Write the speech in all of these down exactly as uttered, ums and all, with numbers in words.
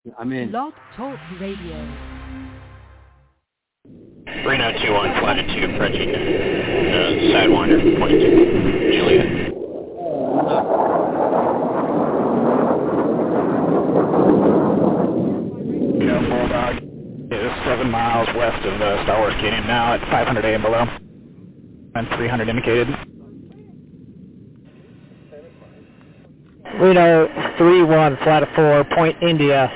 I'm in. Blog Talk Radio. three nine two one, flight two, approaching uh, Sidewinder, point Juliet. Go Bulldog. It is seven miles west of the Star Wars Canyon now at five hundred A M below. And three hundred indicated. Reno three one, flight of four, point India.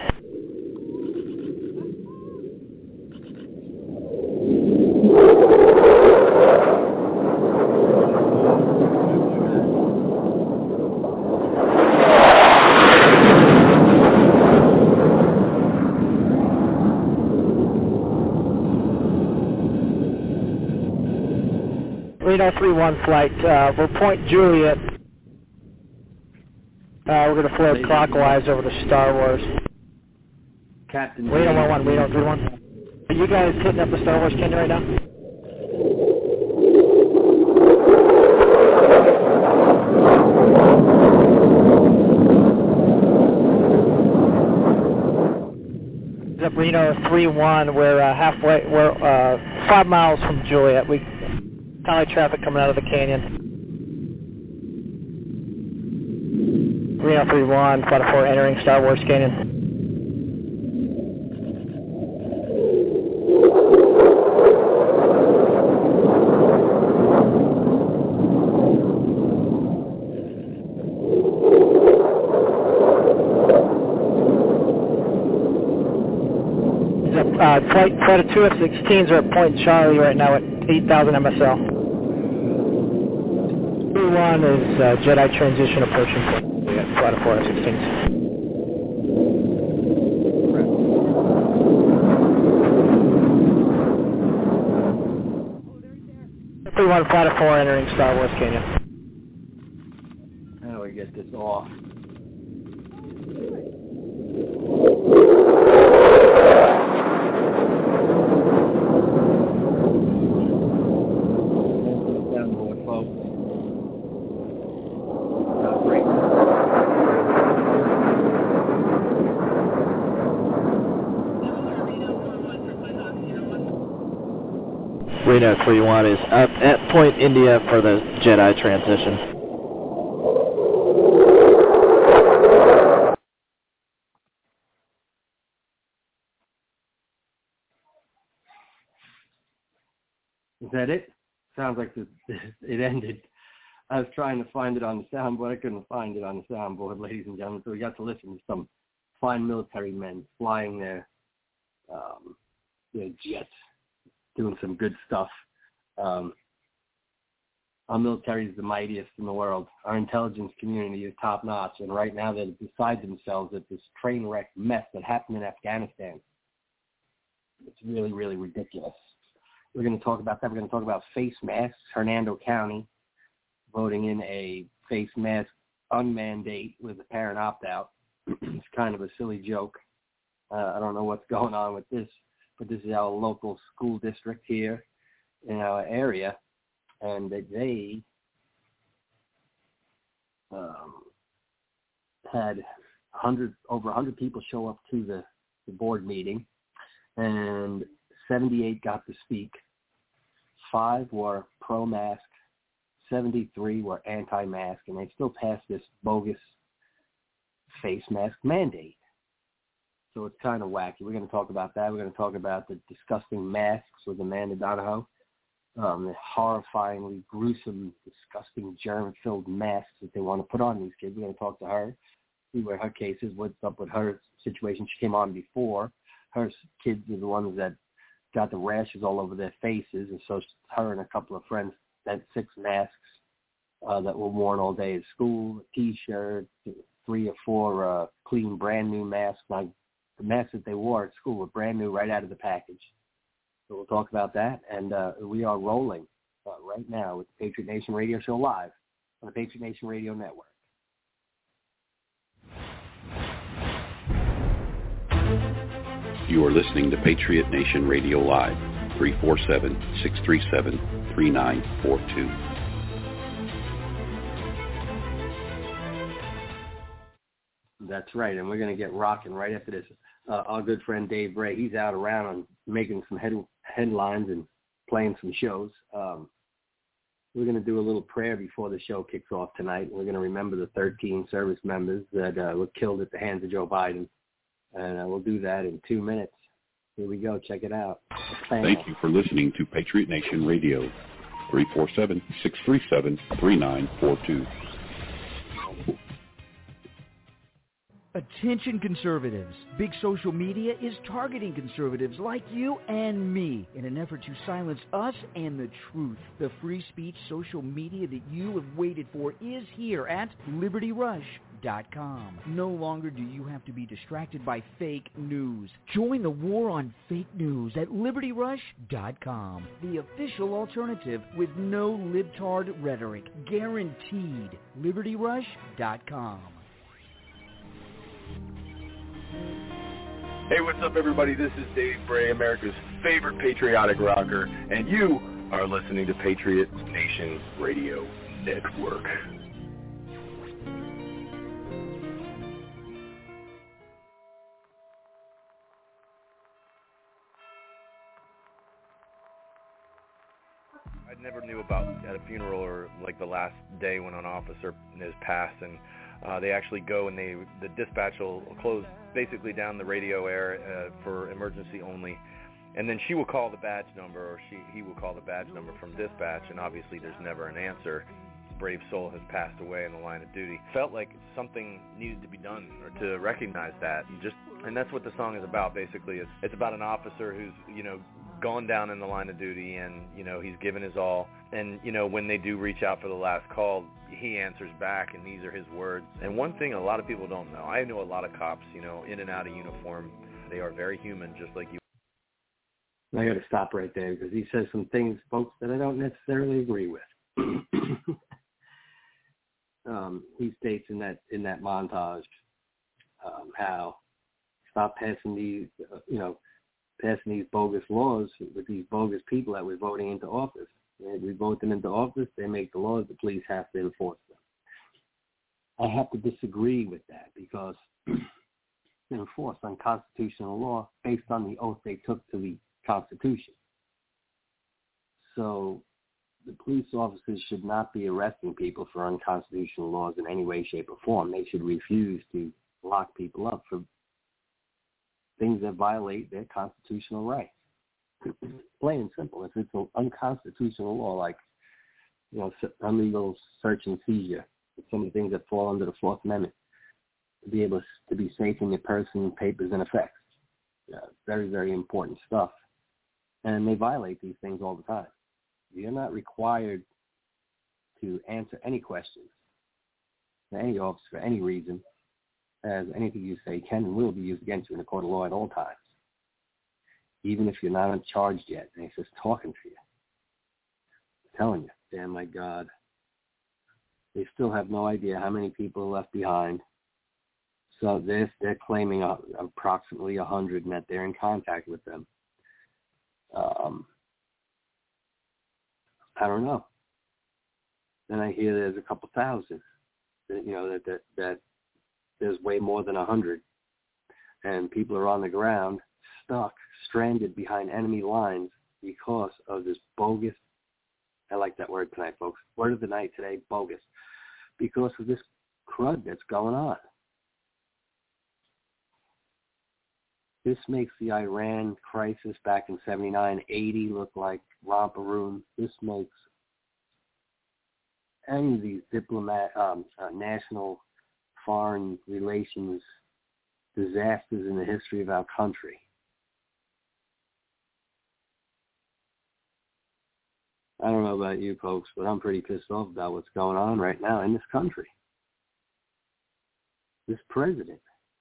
Reno three one flight, uh, we're point Juliet. Uh, we're going to float clockwise over to Star Wars. Captain Reno one one, Reno three one. Are you guys hitting up the Star Wars Canyon right now? Up Reno three one, we're uh, halfway, we're uh, five miles from Juliet. We kind of traffic coming out of the canyon. Reno three one, flight of four, entering Star Wars Canyon. Uh, flight, flight of two F sixteens are at Point Charlie right now at eight thousand M S L. three one is uh, Jedi transition approaching point. We got flight of four F sixteens. three one, flight of four entering Star Wars Canyon. How do we get this off? Reno three one is up at Point India for the Jedi transition. Is that it? Sounds like it ended. I was trying to find it on the soundboard. I couldn't find it on the soundboard, ladies and gentlemen. So we got to listen to some fine military men flying their, um, their jets, doing some good stuff. Um, our military is the mightiest in the world. Our intelligence community is top notch, and right now they're beside themselves at this train wreck mess that happened in Afghanistan. It's really, really ridiculous. We're going to talk about that. We're going to talk about face masks. Hernando County voting in a face mask unmandate with apparent opt-out. It's kind of a silly joke. Uh, I don't know what's going on with this. But this is our local school district here in our area, and they um, had one hundred, over one hundred people show up to the, the board meeting, and seventy-eight got to speak. Five were pro-mask, seventy-three were anti-mask, and they still passed this bogus face mask mandate. So it's kind of wacky. We're going to talk about that. We're going to talk about the disgusting masks with Amanda Donahoe, um, the horrifyingly gruesome, disgusting, germ-filled masks that they want to put on these kids. We're going to talk to her, see where her case is, what's up with her situation. She came on before. Her kids are the ones that got the rashes all over their faces, and so her and a couple of friends had six masks uh, that were worn all day at school, a T-shirt, three or four uh, clean, brand-new masks. Like, the masks that they wore at school were brand new right out of the package. So we'll talk about that. And uh, we are rolling uh, right now with the Patriot Nation Radio Show live on the Patriot Nation Radio Network. You are listening to Patriot Nation Radio Live, three four seven, six three seven, three nine four two. That's right, and we're going to get rocking right after this. Uh, our good friend Dave Bray, he's out around and making some head, headlines and playing some shows. Um, we're going to do a little prayer before the show kicks off tonight. We're going to remember the thirteen service members that uh, were killed at the hands of Joe Biden, and uh, we'll do that in two minutes. Here we go. Check it out. Thank you for listening to Patriot Nation Radio, three four seven, six three seven, three nine four two. Attention conservatives. Big social media is targeting conservatives like you and me in an effort to silence us and the truth. The free speech social media that you have waited for is here at Liberty Rush dot com. No longer do you have to be distracted by fake news. Join the war on fake news at Liberty Rush dot com, the official alternative with no libtard rhetoric. Guaranteed. Liberty Rush dot com. Hey, what's up, everybody? This is Dave Bray, America's favorite patriotic rocker, and you are listening to Patriot Nation Radio Network. I never knew about at a funeral or like the last day when an officer is passed, and uh, they actually go and they the dispatch will close basically down the radio air uh, for emergency only, and then she will call the badge number, or she he will call the badge number from dispatch, and obviously there's never an answer. Brave soul has passed away in the line of duty. Felt like something needed to be done or to recognize that, and just and that's what the song is about. Basically, it's it's about an officer who's you know gone down in the line of duty, and you know he's given his all, and you know when they do reach out for the last call, he answers back, and these are his words. And one thing a lot of people don't know, I know a lot of cops, you know, in and out of uniform. They are very human, just like you. I got to stop right there because he says some things, folks, that I don't necessarily agree with. um, he states in that in that montage um, how stop passing these, uh, you know, passing these bogus laws with these bogus people that we're voting into office. And we vote them into office, they make the laws, the police have to enforce them. I have to disagree with that because they enforce unconstitutional law based on the oath they took to the Constitution. So the police officers should not be arresting people for unconstitutional laws in any way, shape, or form. They should refuse to lock people up for things that violate their constitutional rights. Plain and simple. If it's an unconstitutional law, like you know, illegal search and seizure, some of the things that fall under the Fourth Amendment, to be able to be safe in your person, papers, and effects, yeah, very, very important stuff. And they violate these things all the time. You're not required to answer any questions to any officer for any reason, as anything you say can and will be used against you in a court of law at all times, even if you're not charged yet, and he's just talking to you. I'm telling you, damn my God, they still have no idea how many people are left behind. So they're, they're claiming uh, approximately one hundred and that they're in contact with them. Um, I don't know. Then I hear there's a couple thousand, that, you know, that, that, that there's way more than one hundred. And people are on the ground, stuck, stranded behind enemy lines because of this bogus, I like that word tonight, folks, word of the night today, bogus, because of this crud that's going on. This makes the Iran crisis back in seventy-nine eighty look like romper room. This makes any of these diplomat, um, uh, national foreign relations disasters in the history of our country. I don't know about you folks, but I'm pretty pissed off about what's going on right now in this country. This president.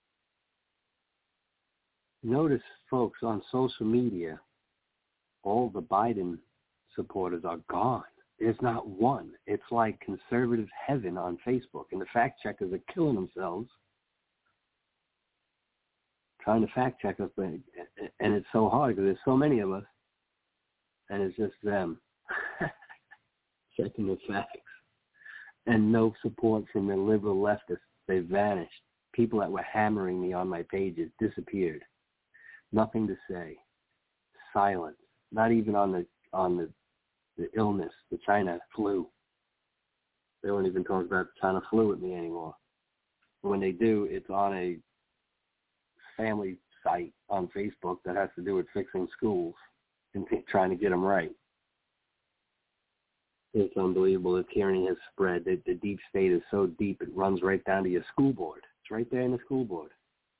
Notice, folks, on social media, all the Biden supporters are gone. There's not one. It's like conservative heaven on Facebook, and the fact checkers are killing themselves trying to fact check us, and it's so hard because there's so many of us, and it's just them checking the facts, and no support from the liberal leftists. They vanished. people that were hammering me on my pages disappeared. Nothing to say. Silence. Not even on the on the, the illness, the China flu. They won't even talk about the China flu with me anymore. When they do, it's on a family site on Facebook that has to do with fixing schools and trying to get them right. It's unbelievable. The tyranny has spread. The, the deep state is so deep, it runs right down to your school board. It's right there in the school board.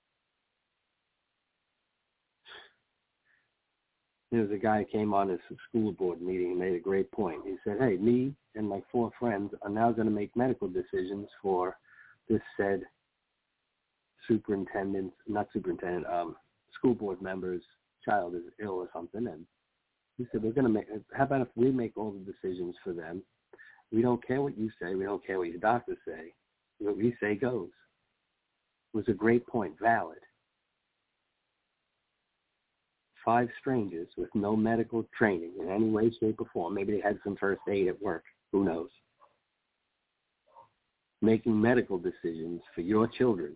There was a guy who came on this school board meeting and made a great point. He said, hey, me and my four friends are now going to make medical decisions for this said superintendent, not superintendent, um, school board member's child is ill or something. And he said, we're going to make, how about if we make all the decisions for them? We don't care what you say. We don't care what your doctors say. What we say goes. It was a great point, valid. Five strangers with no medical training in any way, shape, or form. Maybe they had some first aid at work. Who knows? Making medical decisions for your children.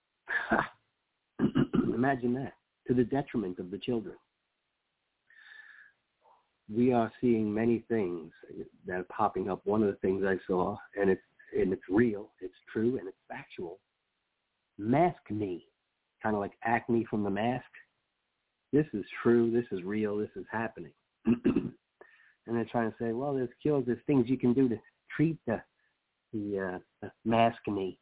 Imagine that. To the detriment of the children. We are seeing many things that are popping up. One of the things I saw, and it's and it's real, it's true, and it's factual. Mask me. Kind of like acne from the mask. This is true, this is real, this is happening. And they're trying to say, well, there's cures, there's things you can do to treat the, the, uh, the maskne.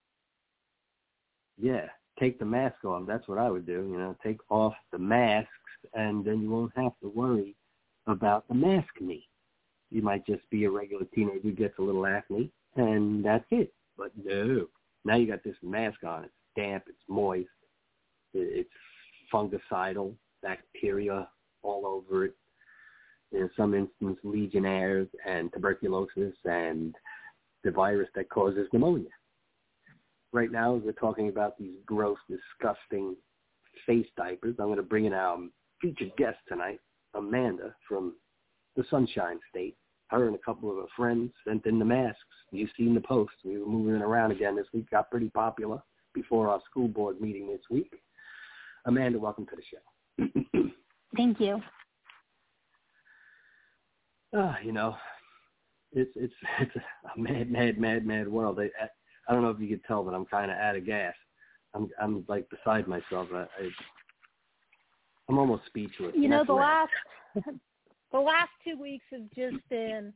Yeah, take the mask off. That's what I would do, you know, take off the masks, and then you won't have to worry about the maskne. You might just be a regular teenager who gets a little acne, and that's it. But no, now you got this mask on. It's damp, it's moist, it's fungicidal, bacteria all over it. In some instances, legionnaires and tuberculosis and the virus that causes pneumonia. Right now, as we're talking about these gross, disgusting face diapers, I'm going to bring in our featured guest tonight, Amanda from the Sunshine State. Her and a couple of her friends sent in the masks. You've seen the posts. We were moving it around again this week. Got pretty popular before our school board meeting this week. Amanda, welcome to the show. Thank you. Uh, you know, it's it's it's a mad, mad, mad, mad world. I, I don't know if you could tell, but I'm kind of out of gas. I'm I'm like beside myself. I, I I'm almost speechless. You know, the rad. last the last two weeks have just been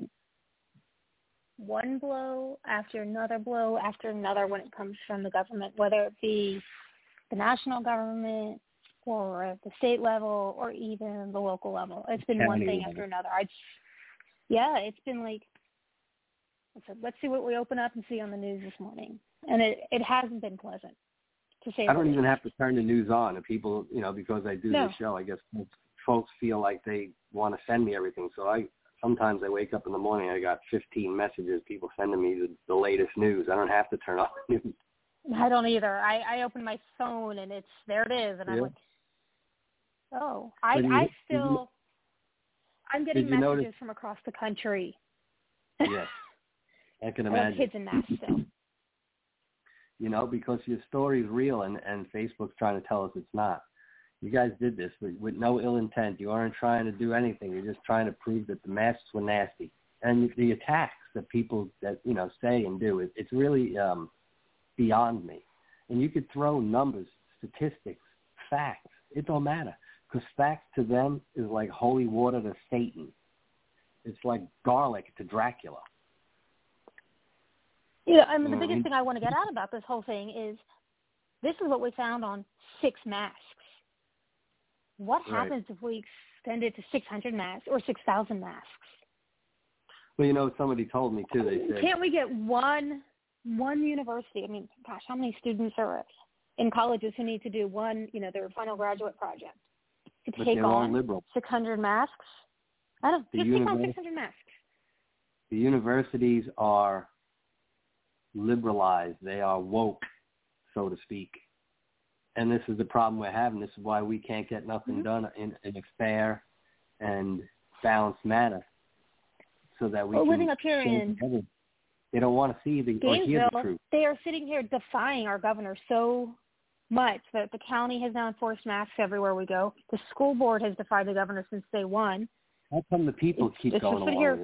one blow after another blow after another when it comes from the government, whether it be the national government or at the state level or even the local level. It's been one thing after another. I, yeah, it's been like, I said, let's see what we open up and see on the news this morning. And it, it hasn't been pleasant, to say I don't least. even have to turn the news on. And people, you know, because I do no. this show, I guess folks feel like they want to send me everything. So I sometimes I wake up in the morning, I got fifteen messages, people sending me the, the latest news. I don't have to turn on the news. I don't either. I, I open my phone and it's there it is, and yeah. I'm like, oh, I you, I still you, I'm getting messages notice? from across the country. Yes, I can I imagine. have kids in masks still. You know, because your story is real, and and Facebook's trying to tell us it's not. You guys did this with, with no ill intent. You aren't trying to do anything. You're just trying to prove that the masks were nasty, and the attacks that people that you know say and do. It, it's really um, beyond me. And you could throw numbers, statistics, facts. It don't matter, because facts to them is like holy water to Satan. It's like garlic to Dracula. Yeah, I mean, the mm-hmm. biggest thing I want to get out about this whole thing is this is what we found on six masks. What right. happens if we extend it to six hundred masks or six thousand masks? Well, you know, somebody told me, too. They said, can't we get one one university? I mean, gosh, how many students are in colleges who need to do one, you know, their final graduate project to but take they're all on liberal. six hundred masks? I don't The just take on univers- six hundred masks. The universities are liberalized. They are woke, so to speak. And this is the problem we're having. This is why we can't get nothing mm-hmm. done in, in a fair and balanced manner, so that we well, can living up here in together. They don't want to see the or hear the truth. They are sitting here defying our governor so much that the county has now enforced masks everywhere we go. The school board has defied the governor since day one. How come the people it's, keep it's going along here. with it?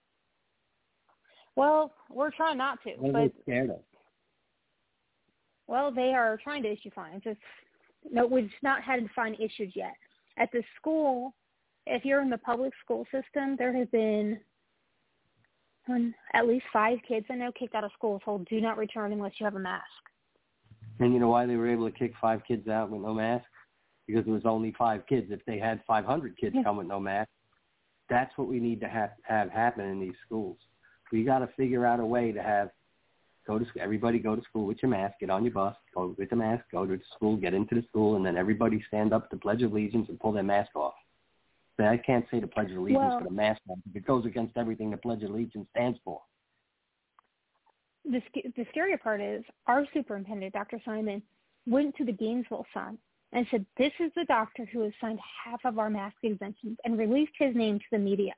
Well, we're trying not to. What but, are they scared of? Well, they are trying to issue fines. It's, no, we've not had a fine issued yet. At the school, if you're in the public school system, there has been um, at least five kids I know kicked out of school told, do not return unless you have a mask. And you know why they were able to kick five kids out with no mask? Because there was only five kids. If they had five hundred kids yeah. come with no mask, that's what we need to have, have happen in these schools. We got to figure out a way to have go to everybody go to school with your mask, get on your bus, go with the mask, go to the school, get into the school, and then everybody stand up to Pledge of Allegiance and pull their mask off. But I can't say the Pledge of Allegiance well, for the mask on because it goes against everything the Pledge of Allegiance stands for. The, the scary part is our superintendent, Doctor Simon, went to the Gainesville Sun and said, this is the doctor who has signed half of our mask exemptions and released his name to the media.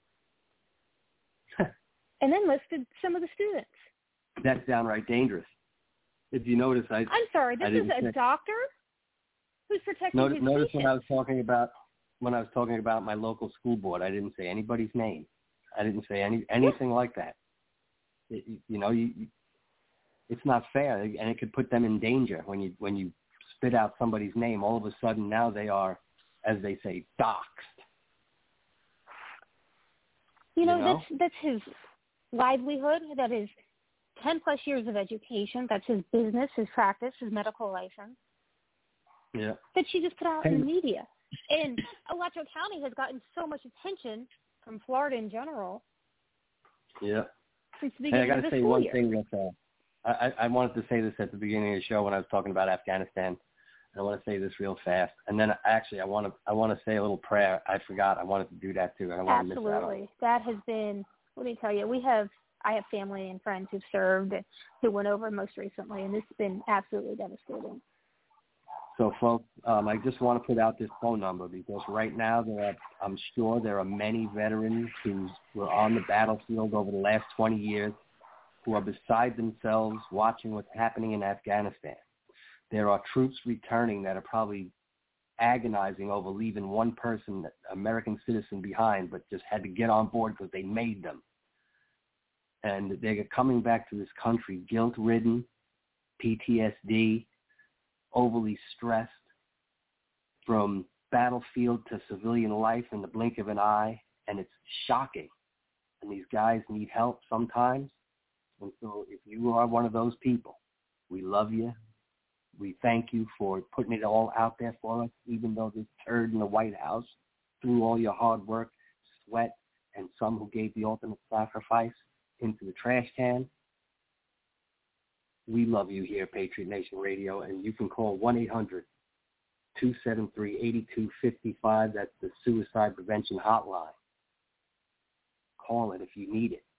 And then listed some of the students. That's downright dangerous. If you notice, I... I'm sorry, this is a say, doctor who's protecting notice, his Notice patients. when I was talking about when I was talking about my local school board, I didn't say anybody's name. I didn't say any anything yeah. like that. It, you know, you, you, it's not fair, and it could put them in danger when you when you spit out somebody's name. All of a sudden, now they are, as they say, doxxed. You know, you know? that's that's his livelihood. That is ten plus years of education. That's his business, his practice, his medical license. Yeah. That she just put out in the media. And Alachua County has gotten so much attention from Florida in general. Yeah. Since the hey, beginning I got of to the say school one year. thing that uh, I, I wanted to say this at the beginning of the show when I was talking about Afghanistan. I want to say this real fast, and then actually I want to I want to say a little prayer. I forgot I wanted to do that too. I don't want to miss out on it. Absolutely, that has been. Let me tell you, we have I have family and friends who've served, who went over most recently, and this has been absolutely devastating. So, folks, um, I just want to put out this phone number because right now there are, I'm sure there are many veterans who were on the battlefield over the last twenty years who are beside themselves watching what's happening in Afghanistan. There are troops returning that are probably agonizing over leaving one person, American citizen, behind, but just had to get on board because they made them. And they're coming back to this country guilt-ridden, P T S D, overly stressed, from battlefield to civilian life in the blink of an eye, and it's shocking. And these guys need help sometimes. And so if you are one of those people, we love you. We thank you for putting it all out there for us, even though this turd in the White House, through all your hard work, sweat, and some who gave the ultimate sacrifice into the trash can. We love you here at Patriot Nation Radio, and you can call one eight hundred two seven three eight two five five. That's the suicide prevention hotline. Call it if you need it.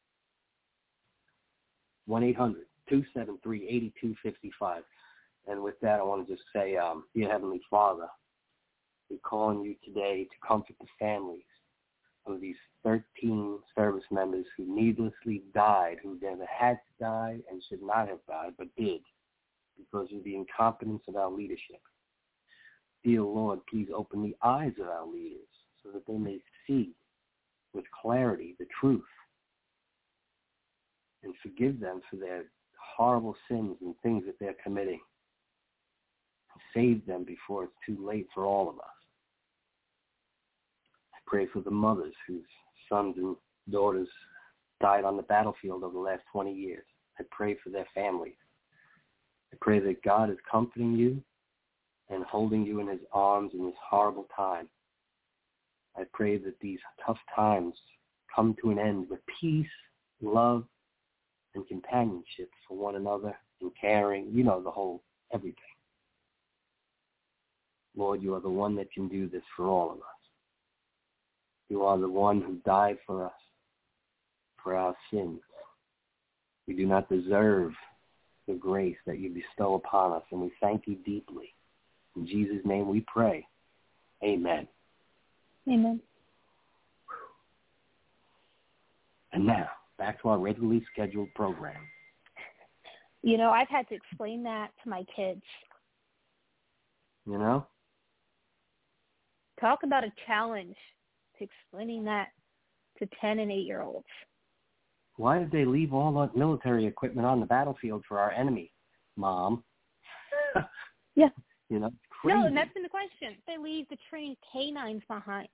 one eight hundred two seven three eight two five five. And with that, I want to just say, um, dear Heavenly Father, we're calling you today to comfort the families of these thirteen service members who needlessly died, who never had to die and should not have died, but did, because of the incompetence of our leadership. Dear Lord, please open the eyes of our leaders so that they may see with clarity the truth, and forgive them for their horrible sins and things that they're committing. Save them before it's too late for all of us. I pray for the mothers whose sons and daughters died on the battlefield over the last twenty years. I pray for their families. I pray that God is comforting you and holding you in his arms in this horrible time. I pray that these tough times come to an end with peace, love, and companionship for one another and caring, you know, the whole everything. Lord, you are the one that can do this for all of us. You are the one who died for us, for our sins. We do not deserve the grace that you bestow upon us, and we thank you deeply. In Jesus' name we pray. Amen. Amen. And now, back to our regularly scheduled program. You know, I've had to explain that to my kids. You know? Talk about a challenge to explaining that to ten and eight-year-olds. Why did they leave all that military equipment on the battlefield for our enemy, Mom? Yeah. You know, crazy. No, and that's been the question. They leave the trained canines behind.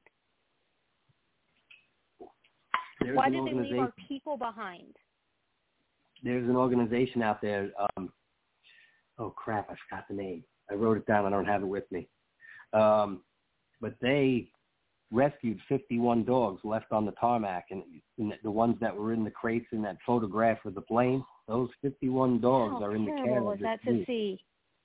There's Why did they leave our people behind? There's an organization out there. Um, oh, crap, I forgot the name. I wrote it down. I don't have it with me. Um, but they rescued fifty-one dogs left on the tarmac, and, and the ones that were in the crates in that photograph of the plane, those fifty-one dogs How are in the care terrible of is this that to group. see?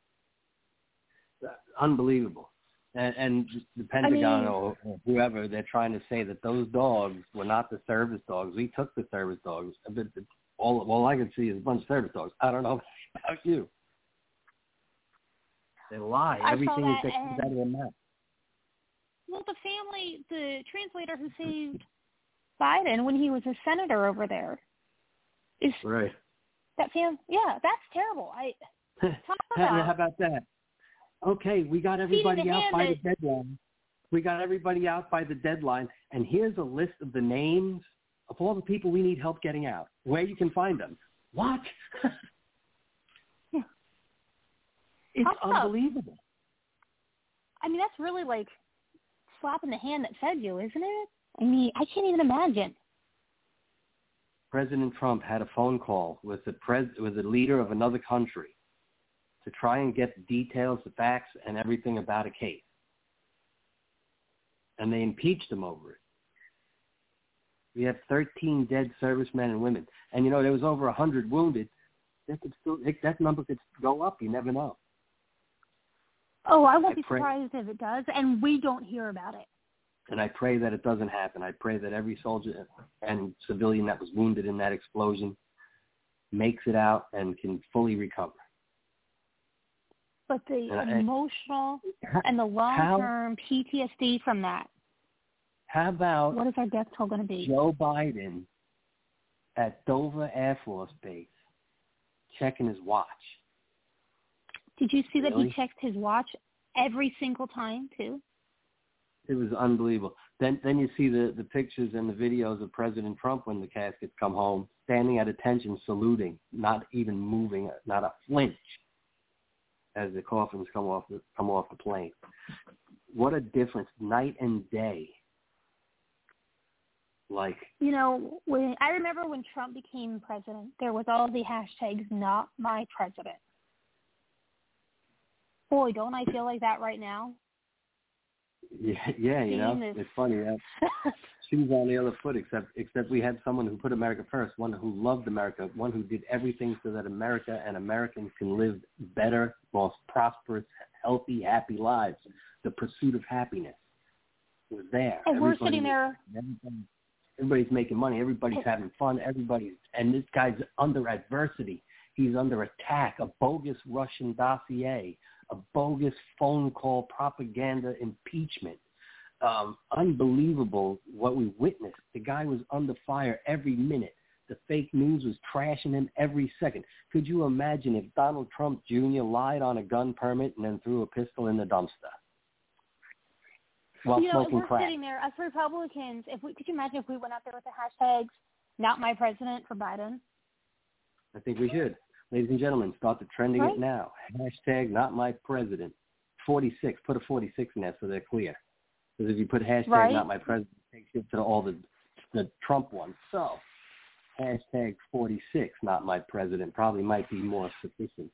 Unbelievable. And, and the Pentagon I mean, or whoever, they're trying to say that those dogs were not the service dogs. We took the service dogs. But all, all I can see is a bunch of service dogs. I don't know about you. They lie. I Everything saw that that, comes out of their mouth. Well, the family, the translator who saved Biden when he was a senator over there, is right. That fam, yeah, that's terrible. I talk how, about. how about that? Okay, we got everybody out by the deadline. We got everybody out by the deadline, and here's a list of the names of all the people we need help getting out, where you can find them. What? Yeah. It's Talk about, unbelievable. I mean, that's really like slapping the hand that fed you, isn't it? I mean, I can't even imagine. President Trump had a phone call with the pres with the leader of another country to try and get the details, the facts, and everything about a case. And they impeached him over it. We have thirteen dead servicemen and women. And, you know, there was over one hundred wounded. That, could still, that number could go up. You never know. Oh, I won't I be pray, surprised if it does, and we don't hear about it. And I pray that it doesn't happen. I pray that every soldier and civilian that was wounded in that explosion makes it out and can fully recover. But the and I, emotional how, and the long-term how, P T S D from that. How about what is our death toll going to be? Joe Biden at Dover Air Force Base checking his watch? Did you see really? that he checked his watch every single time, too? It was unbelievable. Then then you see the, the pictures and the videos of President Trump when the caskets come home, standing at attention, saluting, not even moving, not a flinch as the coffins come off the, come off the plane. What a difference, night and day. Like, you know, when I remember when Trump became president, there was all the hashtags "Not My President." Boy, don't I feel like that right now? Yeah, yeah, you know, this. It's funny. That shoes on the other foot. Except, except we had someone who put America first, one who loved America, one who did everything so that America and Americans can live better, more prosperous, healthy, happy lives. The pursuit of happiness was there. And Everybody, we're sitting there. Everybody, everybody's making money. Everybody's having fun. Everybody's, and this guy's under adversity. He's under attack. A bogus Russian dossier. A bogus phone call, propaganda, impeachment. Um, unbelievable what we witnessed. The guy was under fire every minute. The fake news was trashing him every second. Could you imagine if Donald Trump Junior lied on a gun permit and then threw a pistol in the dumpster while you know, smoking we're crack? Sitting there, us Republicans, if we, could you imagine if we went out there with the hashtags, "Not My President" for Biden? I think we should. Ladies and gentlemen, start the trending right? it now. Hashtag not my president. forty-six. Put a forty-six in there so they're clear. Because if you put hashtag right? not my president, it takes you to all the, the Trump ones. So hashtag forty-six, not my president, probably might be more sufficient.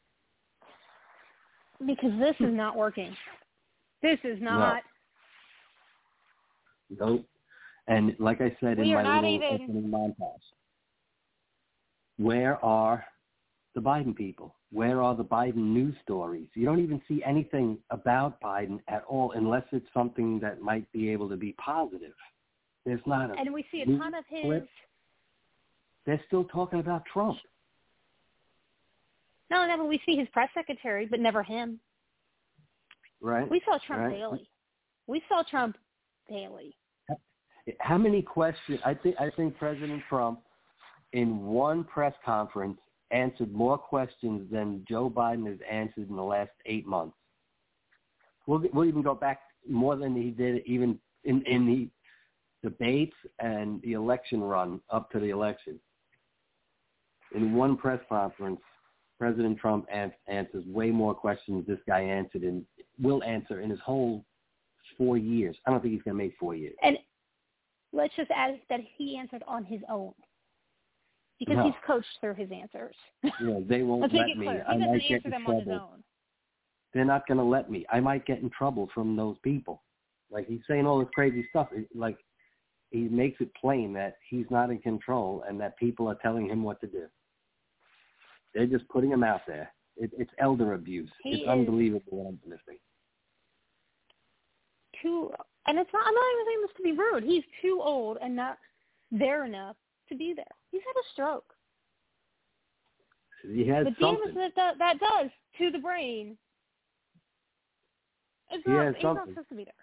Because this is not working. This is not. No. Nope. And like I said we in are my not little even... opening montage, where are the Biden people? Where are the Biden news stories? You don't even see anything about Biden at all unless it's something that might be able to be positive. There's not a And we see a ton of his... clip. They're still talking about Trump. No, no, but we see his press secretary, but never him. Right. We saw Trump right. daily. We saw Trump daily. How many questions? I think I think President Trump in one press conference, answered more questions than Joe Biden has answered in the last eight months. We'll, we'll even go back more than he did even in, in the debates and the election run up to the election. In one press conference, President Trump an- answers way more questions this guy answered and will answer in his whole four years. I don't think he's going to make four years. And let's just add that he answered on his own. Because no. he's coached through his answers. Yeah, they won't Let's let make it me. clear. I He doesn't might get answer in them trouble. on his own. They're not going to let me. I might get in trouble from those people. Like, he's saying all this crazy stuff. Like, he makes it plain that he's not in control and that people are telling him what to do. They're just putting him out there. It, it's elder abuse. He it's is unbelievable what I'm listening. Too, and it's not, I'm not even saying this to be rude. He's too old and not there enough to be there. He's had a stroke. He has the something. damage that, that that does to the brain. It's he not, has he's not something. supposed to be there.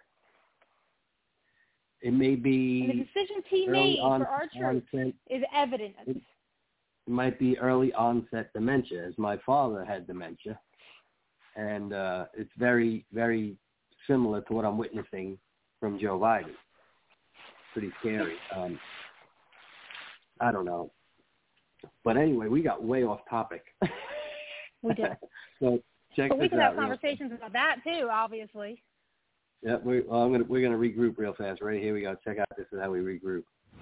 It may be And the decisions he made on, for our troops onset, is evidence. It, it might be early onset dementia, as my father had dementia. And uh, it's very, very similar to what I'm witnessing from Joe Biden. Pretty scary. Um, I don't know. But anyway, we got way off topic. We did. So check but we this can out. have conversations about that too, obviously. Yeah, we, well, I'm gonna, we're going to regroup real fast. Right here we go. Check out this is how we regroup.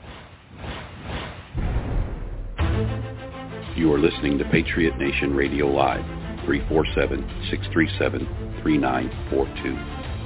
You are listening to Patriot Nation Radio Live, three four seven, six three seven, three nine four two.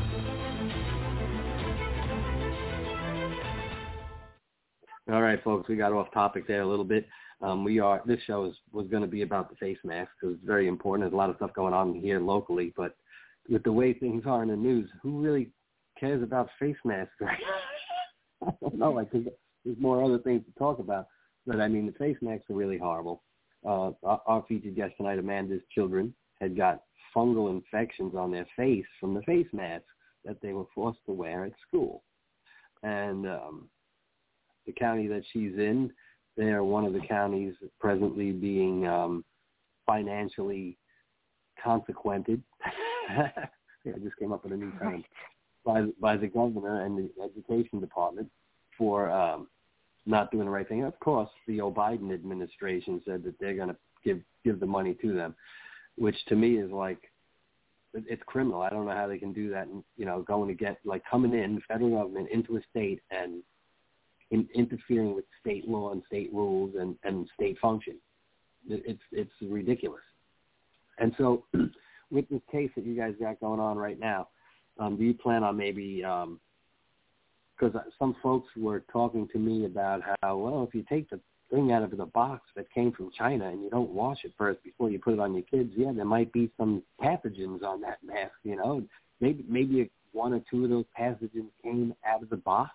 All right, folks, we got off topic there a little bit. Um, we are. This show is, was going to be about the face mask because it's very important. There's a lot of stuff going on here locally, but with the way things are in the news, who really cares about face masks? I don't know. Like, there's, there's more other things to talk about, but I mean, the face masks are really horrible. Uh, our, our featured guest tonight, Amanda's children, had got fungal infections on their face from the face masks that they were forced to wear at school, and um, the county that she's in, they are one of the counties presently being um, financially consequented. Yeah, I just came up with a new term by by the governor and the education department for um, not doing the right thing. Of course, the Biden administration said that they're going to give give the money to them, which to me is like it's criminal. I don't know how they can do that. And, you know, going to get like coming in the federal government into a state and in, interfering with state law and state rules and, and state function. It, it's it's ridiculous. And so, with this case that you guys got going on right now, um, do you plan on maybe? Because um, some folks were talking to me about how, well, if you take the thing out of the box that came from China and you don't wash it first before you put it on your kids, yeah, there might be some pathogens on that mask. You know, maybe maybe one or two of those pathogens came out of the box.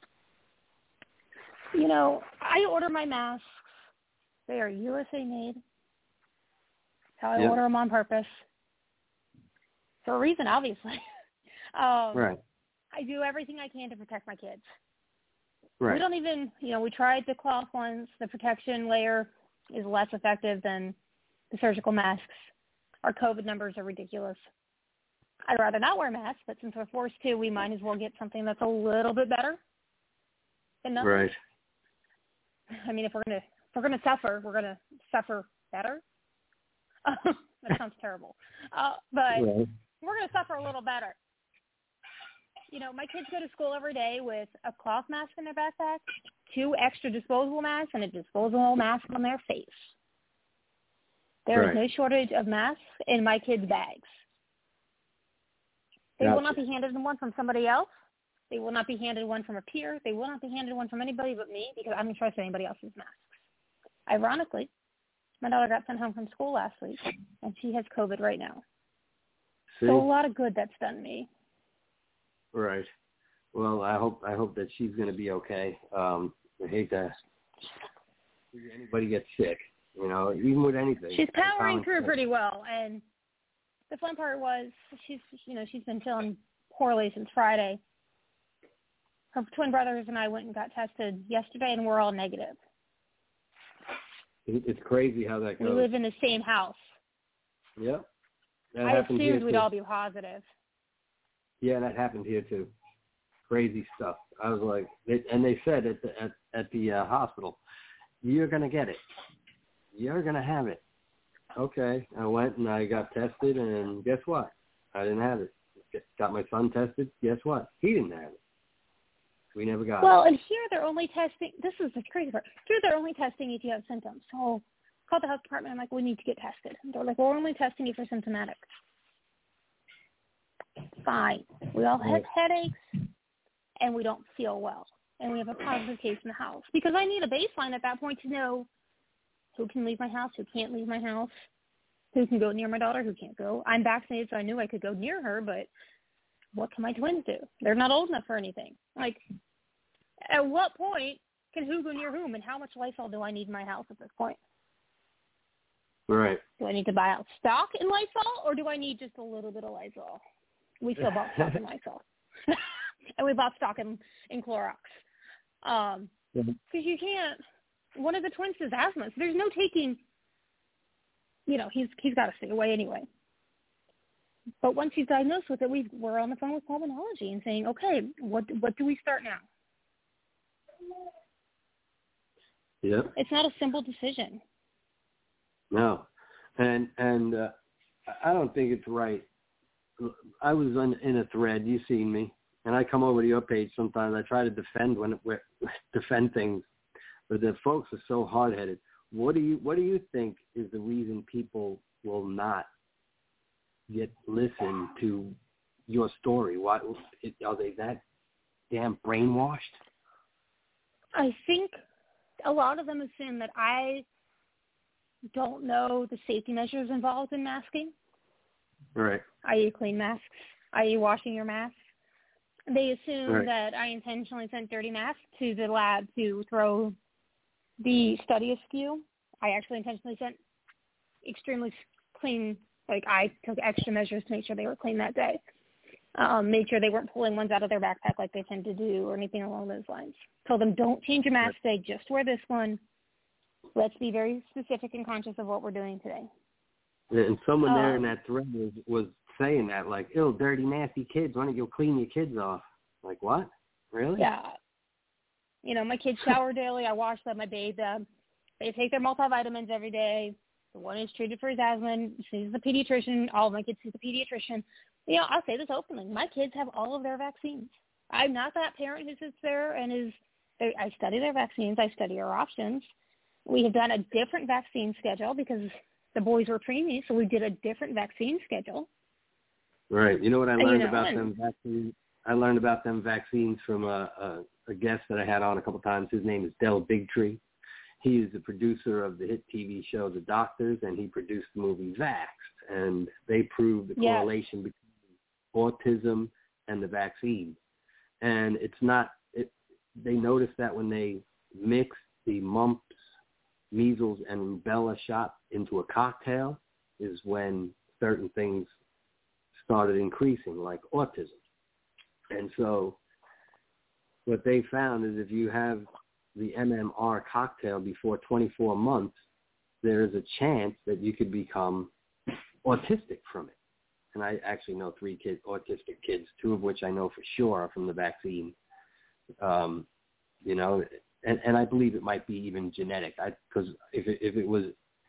You know, I order my masks. They are U S A made. How I yep. order them on purpose. For a reason, obviously. um, right. I do everything I can to protect my kids. Right. We don't even, you know, we tried the cloth ones. The protection layer is less effective than the surgical masks. Our COVID numbers are ridiculous. I'd rather not wear masks, but since we're forced to, we might as well get something that's a little bit better than nothing. Right. I mean, if we're gonna if we're gonna suffer, we're gonna suffer better. That sounds terrible, uh, but right. we're gonna suffer a little better. You know, my kids go to school every day with a cloth mask in their backpack, two extra disposable masks, and a disposable mask on their face. There right. is no shortage of masks in my kids' bags. They gotcha. will not be handed one from somebody else. They will not be handed one from a peer. They will not be handed one from anybody but me because I don't trust anybody else's masks. Ironically, my daughter got sent home from school last week, and she has COVID right now. See? So a lot of good that's done me. Right. Well, I hope I hope that she's going to be okay. Um, I hate to see anybody get sick, you know, even with anything. She's powering through sense. pretty well, and the fun part was she's, you know, she's been feeling poorly since Friday. Her twin brothers and I went and got tested yesterday, and we're all negative. It's crazy how that goes. We live in the same house. Yep. That I happened here assumed we'd too. all be positive. Yeah, that happened here too. Crazy stuff. I was like, they, and they said at the, at, at the uh, hospital, you're going to get it. You're going to have it. Okay. I went and I got tested, and guess what? I didn't have it. Got my son tested. Guess what? He didn't have it. We never got well, it. and here they're only testing, this is the crazy part. Here they're only testing if you have symptoms. So I called the health department. I'm like, we need to get tested. And they're like, well, we're only testing you for symptomatic. Fine. We all have headaches, and we don't feel well. And we have a positive case in the house. Because I need a baseline at that point to know who can leave my house, who can't leave my house, who can go near my daughter, who can't go. I'm vaccinated, so I knew I could go near her, but what can my twins do? They're not old enough for anything. Like, at what point can who go near whom, and how much Lysol do I need in my house at this point? Right. Do I need to buy out stock in Lysol, or do I need just a little bit of Lysol? We still bought stock in Lysol. And we bought stock in, in Clorox. Um, because mm-hmm. you can't, one of the twins has asthma, so there's no taking, you know, he's he's got to stay away anyway. But once he's diagnosed with it, we we're on the phone with pulmonology and saying, okay, what what do we start now? Yeah. It's not a simple decision. No, and and uh, I don't think it's right. I was on, in a thread. You've seen me, and I come over to your page sometimes. I try to defend when it, defend things, but the folks are so hard-headed. What do you What do you think is the reason people will not get listen to your story? Why are they that damn brainwashed? I think a lot of them assume that I don't know the safety measures involved in masking. Right. that is clean masks, that is washing your masks. They assume right. that I intentionally sent dirty masks to the lab to throw the study askew. I actually intentionally sent extremely clean, like I took extra measures to make sure they were clean that day. Um, made sure they weren't pulling ones out of their backpack like they tend to do or anything along those lines. Told them, don't change your mask today, just wear this one. Let's be very specific and conscious of what we're doing today. And someone um, there in that thread was, was saying that, like, ew, dirty, nasty kids, why don't you clean your kids off? Like, what? Really? Yeah. You know, my kids shower daily. I wash them. I bathe them. They take their multivitamins every day. The one is treated for his asthma. Sees the pediatrician. All of my kids see the pediatrician. You know, I'll say this openly. My kids have all of their vaccines. I'm not that parent who sits there and is, I study their vaccines. I study our options. We have done a different vaccine schedule because the boys were preemies, so we did a different vaccine schedule. Right. You know what I learned you know, about and, them vaccines? I learned about them vaccines from a, a, a guest that I had on a couple times. His name is Del Bigtree. He is the producer of the hit T V show The Doctors, and he produced the movie Vaxxed, and they proved the yes. correlation between autism and the vaccine. And it's not, it, they noticed that when they mixed the mumps, measles, and rubella shot into a cocktail is when certain things started increasing, like autism. And so what they found is if you have the M M R cocktail before twenty-four months, there is a chance that you could become autistic from it. And I actually know three kids, autistic kids, two of which I know for sure are from the vaccine. Um, you know, and, and I believe it might be even genetic. Because if it, if it was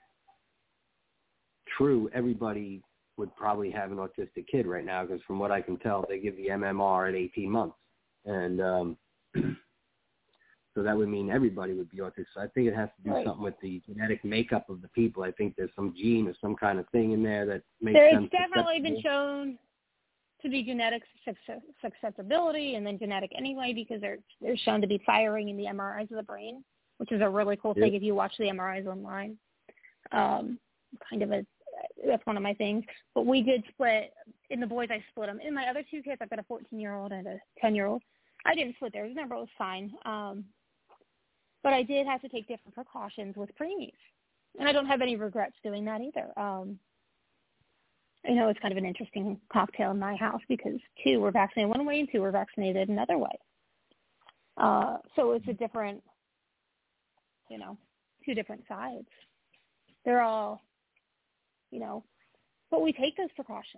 true, everybody would probably have an autistic kid right now. Because from what I can tell, they give the M M R at eighteen months, and um, so that would mean everybody would be autistic. So I think it has to do right. something with the genetic makeup of the people. I think there's some gene or some kind of thing in there that makes There's them definitely been shown to be genetic susceptibility and then genetic anyway because they're, they're shown to be firing in the M R Is of the brain, which is a really cool yep. thing if you watch the M R Is online. Um, kind of a, that's one of my things. But we did split, in the boys I split them. In my other two kids, I've got a fourteen-year-old and a ten-year-old. I didn't split theirs. They're both fine. Um, but I did have to take different precautions with preemies. And I don't have any regrets doing that either. Um, I know it's kind of an interesting cocktail in my house because two were vaccinated one way and two were vaccinated another way. Uh, so it's a different, you know, two different sides. They're all, you know, but we take those precautions.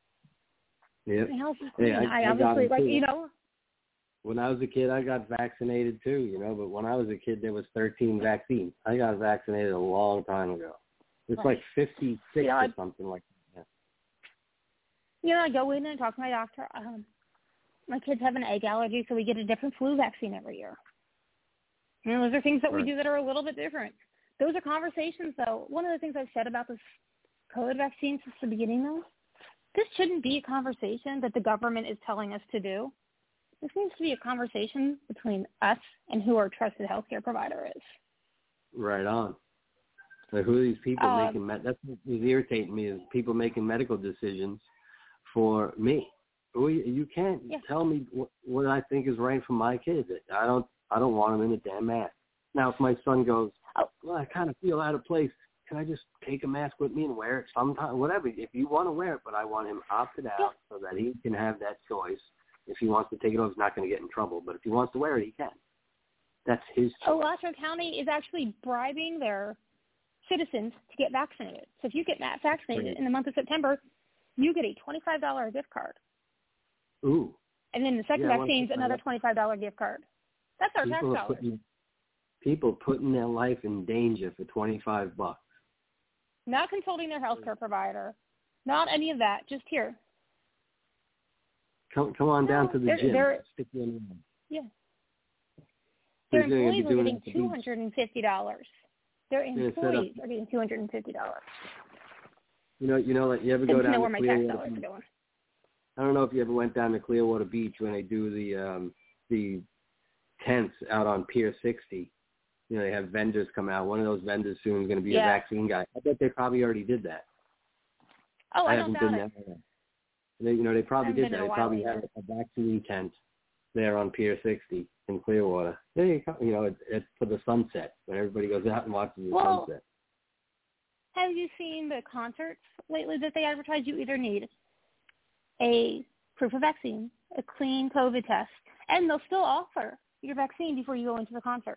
Yeah. Hey, I, I obviously, like, you know. When I was a kid, I got vaccinated too, you know, but when I was a kid, there was thirteen vaccines. I got vaccinated a long time ago. It's right. like fifty-six you know, or something like that. You know, I go in and talk to my doctor. Um, my kids have an egg allergy, so we get a different flu vaccine every year. And those are things that right. we do that are a little bit different. Those are conversations, though. One of the things I've said about this COVID vaccine since the beginning, though, this shouldn't be a conversation that the government is telling us to do. This needs to be a conversation between us and who our trusted healthcare provider is. Right on. Like who are these people um, making? Me- that's what is irritating me is people making medical decisions for me. You can't yeah. tell me what, what I think is right for my kids. I don't. I don't want them in a damn mask. Now, if my son goes, oh, well, I kind of feel out of place. Can I just take a mask with me and wear it sometime? Whatever. If you want to wear it, but I want him opted out yeah. so that he can have that choice. If he wants to take it off, he's not going to get in trouble. But if he wants to wear it, he can. That's his choice. Alachua County is actually bribing their citizens to get vaccinated. So if you get vaccinated right. in the month of September, you get a twenty-five dollars gift card. Ooh. And then the second yeah, vaccine is another twenty-five dollars gift card. That's our people tax dollars. Putting, people putting their life in danger for twenty-five bucks. Not consulting their healthcare provider. Not any of that. Just here. Come, come on no, down to the they're, gym. They're, Stick you in yeah. Their Who's employees are getting the two hundred fifty dollars. Their employees are getting two hundred fifty dollars. You know, you know, like you ever go down to know to where my tax Clearwater? dollars are going. I don't know if you ever went down to Clearwater Beach when they do the um, the tents out on Pier sixty. You know, they have vendors come out. One of those vendors soon is going to be yeah. a vaccine guy. I bet they probably already did that. Oh, I, I don't haven't doubt been it. there. They, you know, they probably did that. They probably either. had a vaccine tent there on Pier sixty in Clearwater. There you go. You know, it, it's for the sunset when everybody goes out and watches the well, sunset. Have you seen the concerts lately that they advertise? You either need a proof of vaccine, a clean COVID test, and they'll still offer your vaccine before you go into the concert.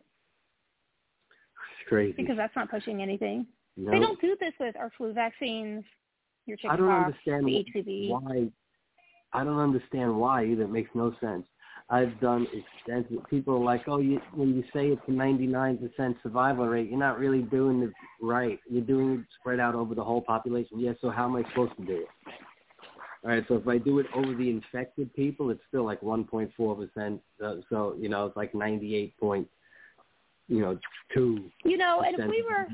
It's crazy. Because that's not pushing anything. No. They don't do this with our flu vaccines, your chickenpox, I don't understand the H P V. why. I don't understand why either. It makes no sense. I've done extensive. People are like, oh, you, when you say it's a ninety-nine percent survival rate, you're not really doing it right. You're doing it spread out over the whole population. Yeah, so how am I supposed to do it? All right, so if I do it over the infected people, it's still like one point four percent. Uh, so, you know, it's like ninety-eight point, you know, two. You know, and if we were,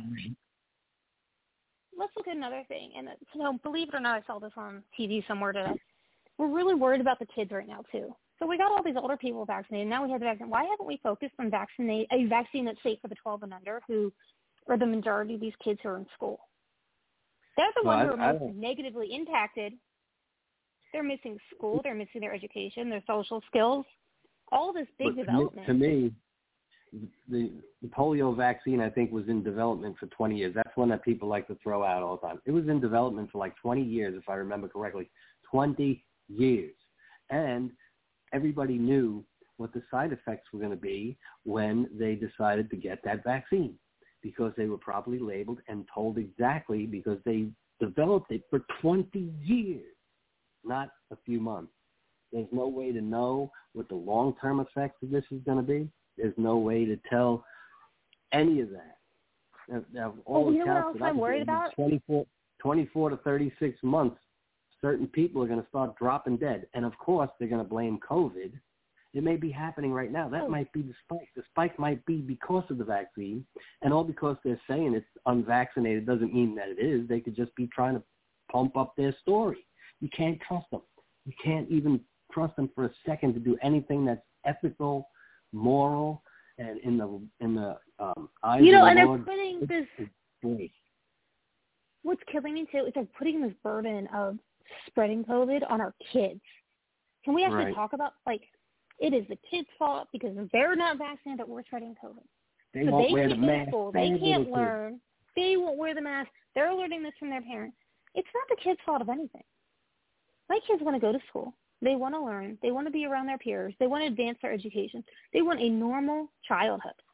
let's look at another thing. And, you know, believe it or not, I saw this on T V somewhere today. We're really worried about the kids right now, too. So we got all these older people vaccinated. Now we have the vaccine. Why haven't we focused on vaccinate a vaccine that's safe for the twelve and under, who are the majority of these kids who are in school? They're the well, ones who I, are most negatively impacted. They're missing school. They're missing their education, their social skills, all this big but development. To me, the, the polio vaccine, I think, was in development for twenty years. That's one that people like to throw out all the time. It was in development for like twenty years, if I remember correctly. twenty years. And everybody knew what the side effects were going to be when they decided to get that vaccine because they were properly labeled and told exactly because they developed it for twenty years, not a few months. There's no way to know what the long-term effects of this is going to be. There's no way to tell any of that. Now, now all well, the you know what else that I'm worried about? twenty-four, twenty-four to thirty-six months, certain people are going to start dropping dead. And, of course, they're going to blame COVID. It may be happening right now. That oh. might be the spike. The spike might be because of the vaccine. And all because they're saying it's unvaccinated doesn't mean that it is. They could just be trying to pump up their story. You can't trust them. You can't even trust them for a second to do anything that's ethical, moral, and in the in the um, eyes you know, of the and Lord. they're putting this. Great. What's killing me too is they're putting this burden of spreading COVID on our kids. Can we actually right. talk about, like, it is the kids' fault because they're not vaccinated that we're spreading COVID. They so won't they wear can't the go mask. to school. They They can't kids. learn. They won't wear the mask. They're learning this from their parents. It's not the kids' fault of anything. My kids want to go to school. They want to learn. They want to be around their peers. They want to advance their education. They want a normal childhood.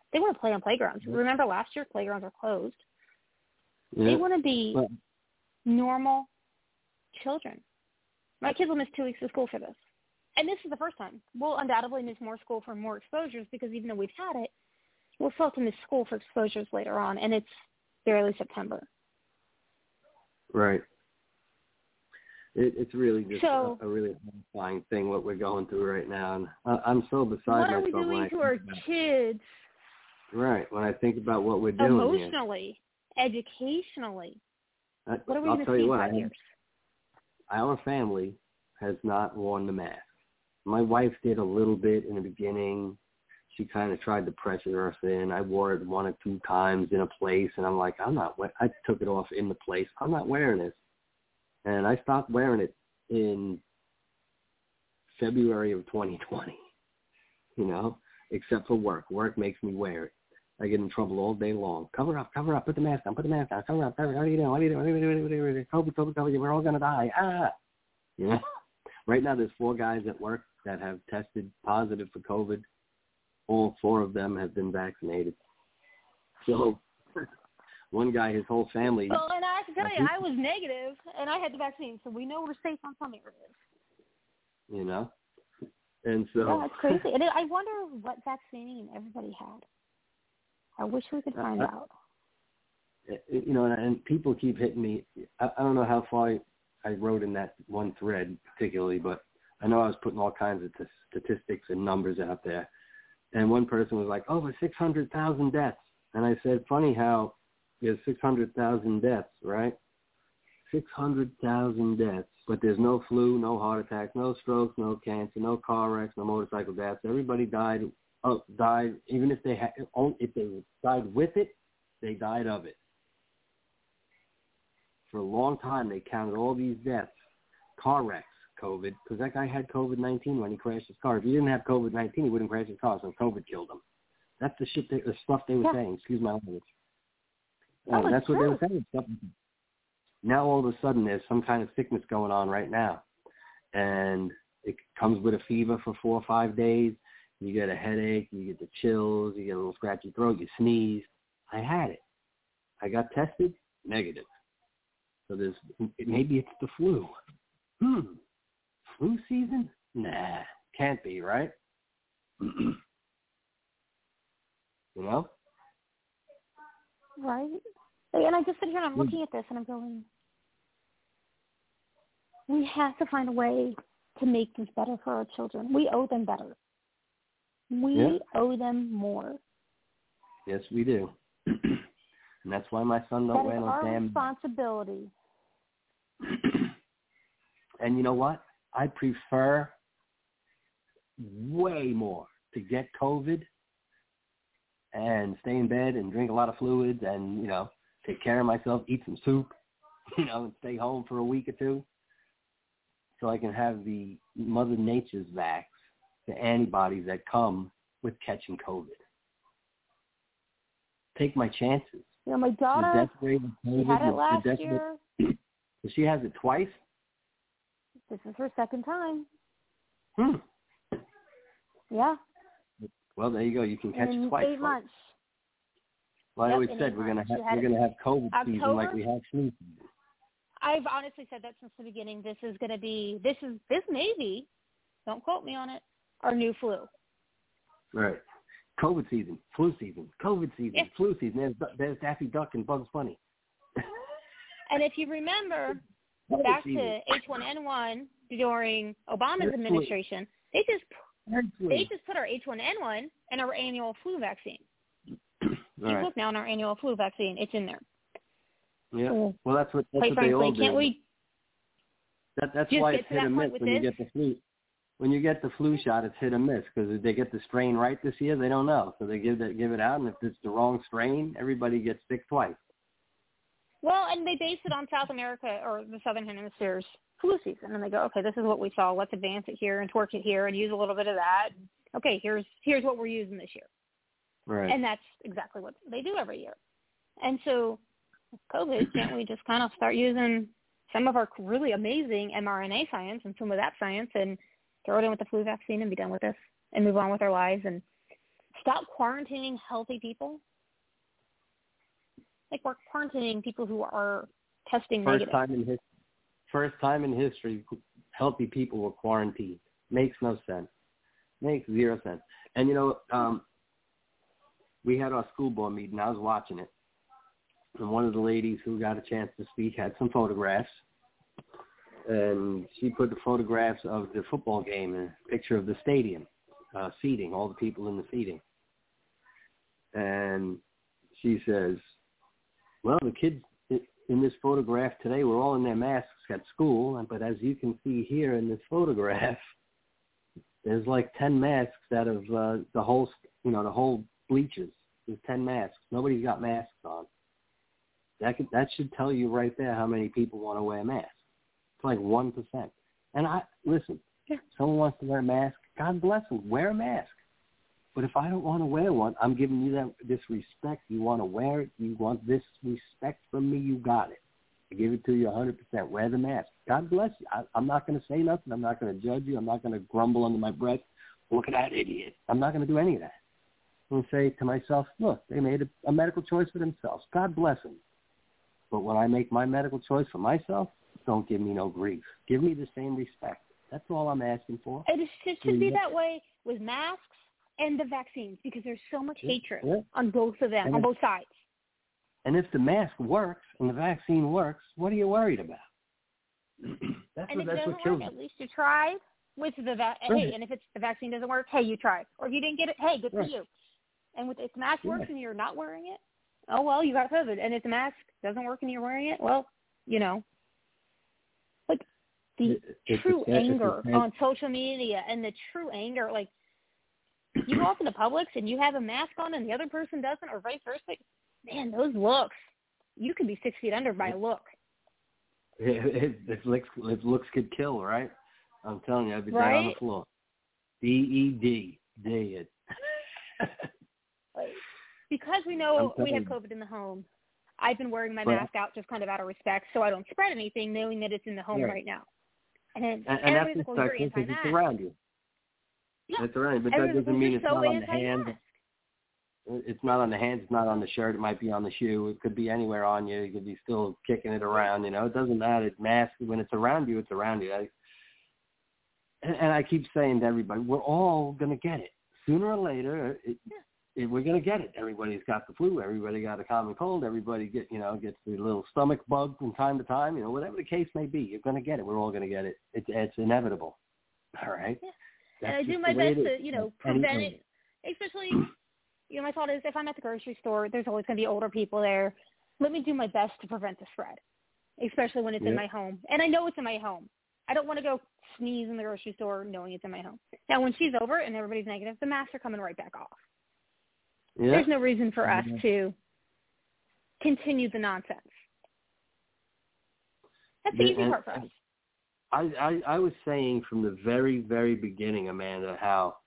They want to play on playgrounds. Remember last year, playgrounds were closed. Yeah. They want to be But, normal children. My kids will miss two weeks of school for this. And this is the first time. We'll undoubtedly miss more school for more exposures because even though we've had it, we'll still have to miss school for exposures later on, and it's barely September. Right. It, it's really just so, a, a really horrifying thing what we're going through right now. And I, I'm so beside what myself. What are we doing to our about, kids? Right. When I think about what we're doing Emotionally, here. educationally. I, what are we I'll going tell to see you in what, five years? Our family has not worn the mask. My wife did a little bit in the beginning. She kind of tried to pressure us in. I wore it one or two times in a place, and I'm like, I'm not. We-. I took it off in the place. I'm not wearing this, and I stopped wearing it in February of twenty twenty. You know, except for work. Work makes me wear it. I get in trouble all day long. Cover up, cover up, put the mask on, put the mask on, cover up, cover up. What are you doing? What are you doing? What are you doing? What are you doing? COVID, COVID, COVID. We're all gonna die. Ah, you know. Right now, there's four guys at work that have tested positive for COVID. All four of them have been vaccinated. So one guy, his whole family. Well, and I have to tell you, I was negative, and I had the vaccine, so we know we're safe on some areas. You know? And so. Yeah, it's crazy. And I wonder what vaccine everybody had. I wish we could find uh, out. You know, and people keep hitting me. I, I don't know how far I, I wrote in that one thread particularly, but I know I was putting all kinds of t- statistics and numbers out there. And one person was like, over six hundred thousand deaths. And I said, funny how there's six hundred thousand deaths, right? six hundred thousand deaths, but there's no flu, no heart attacks, no strokes, no cancer, no car wrecks, no motorcycle deaths. Everybody died, oh, died, even if they had, if they died with it, they died of it. For a long time, they counted all these deaths, car wrecks, COVID, because that guy had COVID nineteen when he crashed his car. If he didn't have COVID nineteen, he wouldn't crash his car, so COVID killed him. That's the shit, they, the stuff they were yeah. saying. Excuse my language. Uh, oh, that's true. what they were saying. Stuff. Now all of a sudden, there's some kind of sickness going on right now, and it comes with a fever for four or five days. You get a headache, you get the chills, you get a little scratchy throat, you sneeze. I had it. I got tested, negative. So there's maybe it's the flu. Hmm. Flu season? Nah, can't be, right? You know? Right. And I just sit here and I'm looking at this and I'm going, we have to find a way to make this better for our children. We owe them better. We yeah. owe them more. Yes, we do. And that's why my son don't that wear is no our damn. responsibility. And you know what? I prefer way more to get COVID and stay in bed and drink a lot of fluids and, you know, take care of myself, eat some soup, you know, and stay home for a week or two so I can have the Mother Nature's vax, the antibodies that come with catching COVID. Take my chances. You know, my daughter, she had it last year. She has it twice? This is her second time. Hmm. Yeah. Well, there you go. You can catch in it twice. Eight months. Well, I yep, always said we're gonna have we're gonna have COVID October, season like we have flu season. I've honestly said that since the beginning. This is gonna be this is this may be, don't quote me on it, our new flu. Right. COVID season, flu season, COVID season, yeah. flu season. There's there's Daffy Duck and Bugs Bunny. And if you remember COVID back season. to H one N one during Obama's administration, they just they just put our H one N one in our annual flu vaccine. Right. You look now in our annual flu vaccine; it's in there. Yeah. Well, that's what that's Quite what frankly, they all can't do. we? That, that's just why get it's to hit that or point miss with when you this? get the flu. When you get the flu shot, it's hit or miss because if they get the strain right this year, they don't know, so they give that give it out, and if it's the wrong strain, everybody gets sick twice. Well, and they base it on South America or the Southern Hemisphere's flu season, and they go, okay, this is what we saw. Let's advance it here and twerk it here and use a little bit of that. Okay, here's here's what we're using this year. Right. And that's exactly what they do every year. And so with COVID, can't we just kind of start using some of our really amazing mRNA science and some of that science and throw it in with the flu vaccine and be done with this and move on with our lives and stop quarantining healthy people. Like we're quarantining people who are testing first negative. Time in his, first time in history, healthy people were quarantined. Makes no sense. Makes zero sense. And, you know, um, we had our school board meeting. I was watching it. And one of the ladies who got a chance to speak had some photographs. And she put the photographs of the football game and a picture of the stadium, uh, seating, all the people in the seating. And she says, well, the kids in this photograph today were all in their masks at school. But as you can see here in this photograph, there's like ten masks out of uh, the whole, you know, the whole bleachers. There's ten masks. Nobody's got masks on. That could, that should tell you right there how many people want to wear masks. It's like one percent. And I listen, if someone wants to wear a mask, God bless them. Wear a mask. But if I don't want to wear one, I'm giving you that this respect. You want to wear it. You want this respect from me. You got it. I give it to you one hundred percent. Wear the mask. God bless you. I, I'm not going to say nothing. I'm not going to judge you. I'm not going to grumble under my breath. Look at that idiot. I'm not going to do any of that. I'm going to say to myself, look, they made a, a medical choice for themselves. God bless them. But when I make my medical choice for myself, don't give me no grief. Give me the same respect. That's all I'm asking for. It should, should be that way with masks and the vaccines because there's so much yeah. hatred yeah. on both of them, and on if, both sides. And if the mask works and the vaccine works, what are you worried about? that's and what, if that's it what doesn't kills work, me. at least you tried with the va- right. hey, and if it's the vaccine doesn't work, hey, you tried. Or if you didn't get it, hey, good right. for you. And with if the mask yeah. works and you're not wearing it, oh well, you got COVID. And if the mask doesn't work and you're wearing it, well, you know, like the it, it's true a, anger a, on social media and the true anger, like you go off in the Publix and you have a mask on and the other person doesn't, or vice versa. Like, man, those looks, you could be six feet under by a look. It, it, it, looks, it looks could kill, right? I'm telling you, I'd be right? down on the floor. D E D, dead. Because we know we have COVID in the home, I've been wearing my but, mask out just kind of out of respect so I don't spread anything, knowing that it's in the home right, right now. And, then and, and that's like, well, because it's around you. Yeah. It's around you, but that doesn't mean it's so not on the hands. It's not on the hands. It's not on the shirt. It might be on the shoe. It could be anywhere on you. You could be still kicking it around. You know, it doesn't matter. It's mask. When it's around you, it's around you. I, and, and I keep saying to everybody, we're all going to get it. Sooner or later, it, yeah. it, we're going to get it. Everybody's got the flu. Everybody got a common cold. Everybody get, you know, gets the little stomach bug from time to time. You know, whatever the case may be, you're going to get it. We're all going to get it. It's, it's inevitable. All right? Yeah. That's and I do my best to, you know, prevent it, especially, you know, my thought is if I'm at the grocery store, there's always going to be older people there. Let me do my best to prevent the spread, especially when it's yeah. in my home. And I know it's in my home. I don't want to go sneeze in the grocery store knowing it's in my home. Now, when she's over and everybody's negative, the masks are coming right back off. Yeah. There's no reason for us yeah. to continue the nonsense. That's the yeah, easy and, part for us. I, I, I was saying from the very, very beginning, Amanda, how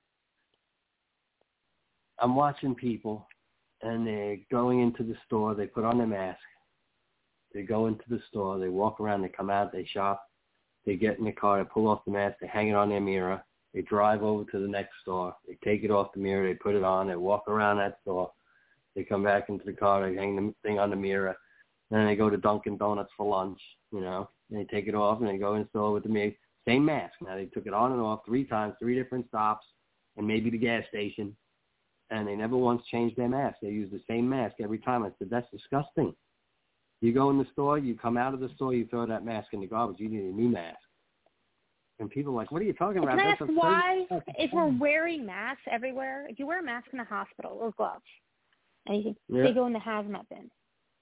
I'm watching people and they're going into the store, they put on their mask, they go into the store, they walk around, they come out, they shop, they get in the car, they pull off the mask, they hang it on their mirror, they drive over to the next store, they take it off the mirror, they put it on, they walk around that store, they come back into the car, they hang the thing on the mirror, then they go to Dunkin' Donuts for lunch, you know, and they take it off and they go in the store with the mirror, same mask. Now they took it on and off three times, three different stops, and maybe the gas station, and they never once changed their mask. They use the same mask every time. I said, that's disgusting. You go in the store, you come out of the store, you throw that mask in the garbage. You need a new mask. And people are like, what are you talking about? Can I That's ask why, if we're wearing masks everywhere, if you wear a mask in a hospital or gloves, and you, yeah. they go in the hazmat bin.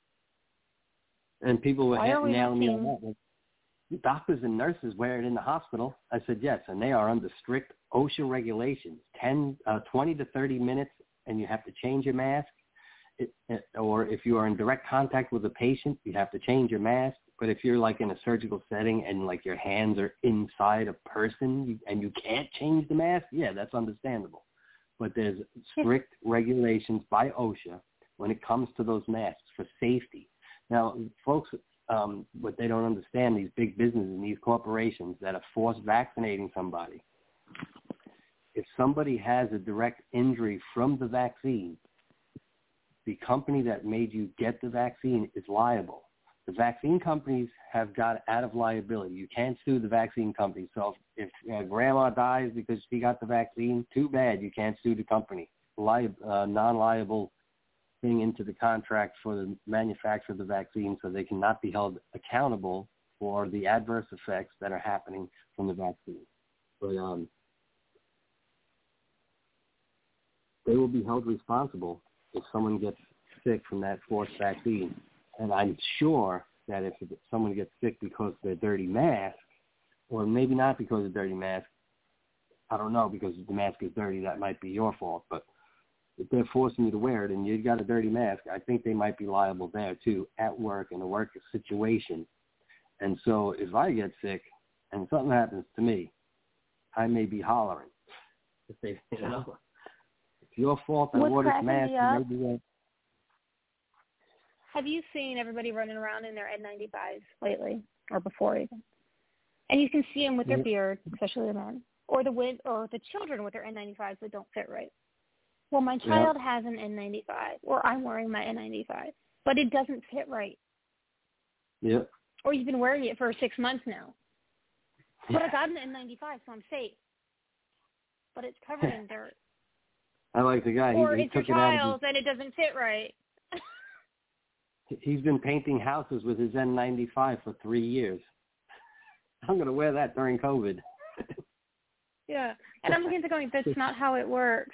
And people were why are we nailing me on seeing... that. Doctors and nurses wear it in the hospital. I said, yes, and they are under strict OSHA regulations, ten, uh, twenty to thirty minutes, and you have to change your mask. It, it, or if you are in direct contact with a patient, you have to change your mask. But if you're like in a surgical setting and like your hands are inside a person you, and you can't change the mask, yeah, that's understandable. But there's strict regulations by OSHA when it comes to those masks for safety. Now, folks, um, what they don't understand, these big businesses and these corporations that are force vaccinating somebody, if somebody has a direct injury from the vaccine, the company that made you get the vaccine is liable. The vaccine companies have got out of liability. You can't sue the vaccine company. So if, if uh, grandma dies because she got the vaccine, too bad. You can't sue the company. Li- uh, non-liable thing into the contract for the manufacturer of the vaccine, so they cannot be held accountable for the adverse effects that are happening from the vaccine. But um, they will be held responsible if someone gets sick from that forced vaccine. And I'm sure that if someone gets sick because of their dirty mask, or maybe not because of dirty mask, I don't know, because if the mask is dirty, that might be your fault. But if they're forcing you to wear it and you've got a dirty mask, I think they might be liable there, too, at work, in a work situation. And so if I get sick and something happens to me, I may be hollering. If they, you know, it's your fault I wore this mask. Maybe they, Have you seen everybody running around in their N ninety-fives lately, or before even? And you can see them with their beard, especially the men, or the with, or the children with their N ninety-fives that don't fit right. Well, my child yeah. has an N ninety-five, or I'm wearing my N ninety-five, but it doesn't fit right. Yep. Or you've been wearing it for six months now. But I got an N ninety-five, so I'm safe. But it's covered in dirt. I like the guy. Or he, he it's your took it out child's and it doesn't fit right. He's been painting houses with his N ninety-five for three years. I'm going to wear that during COVID. Yeah. And I'm looking at it going, that's not how it works.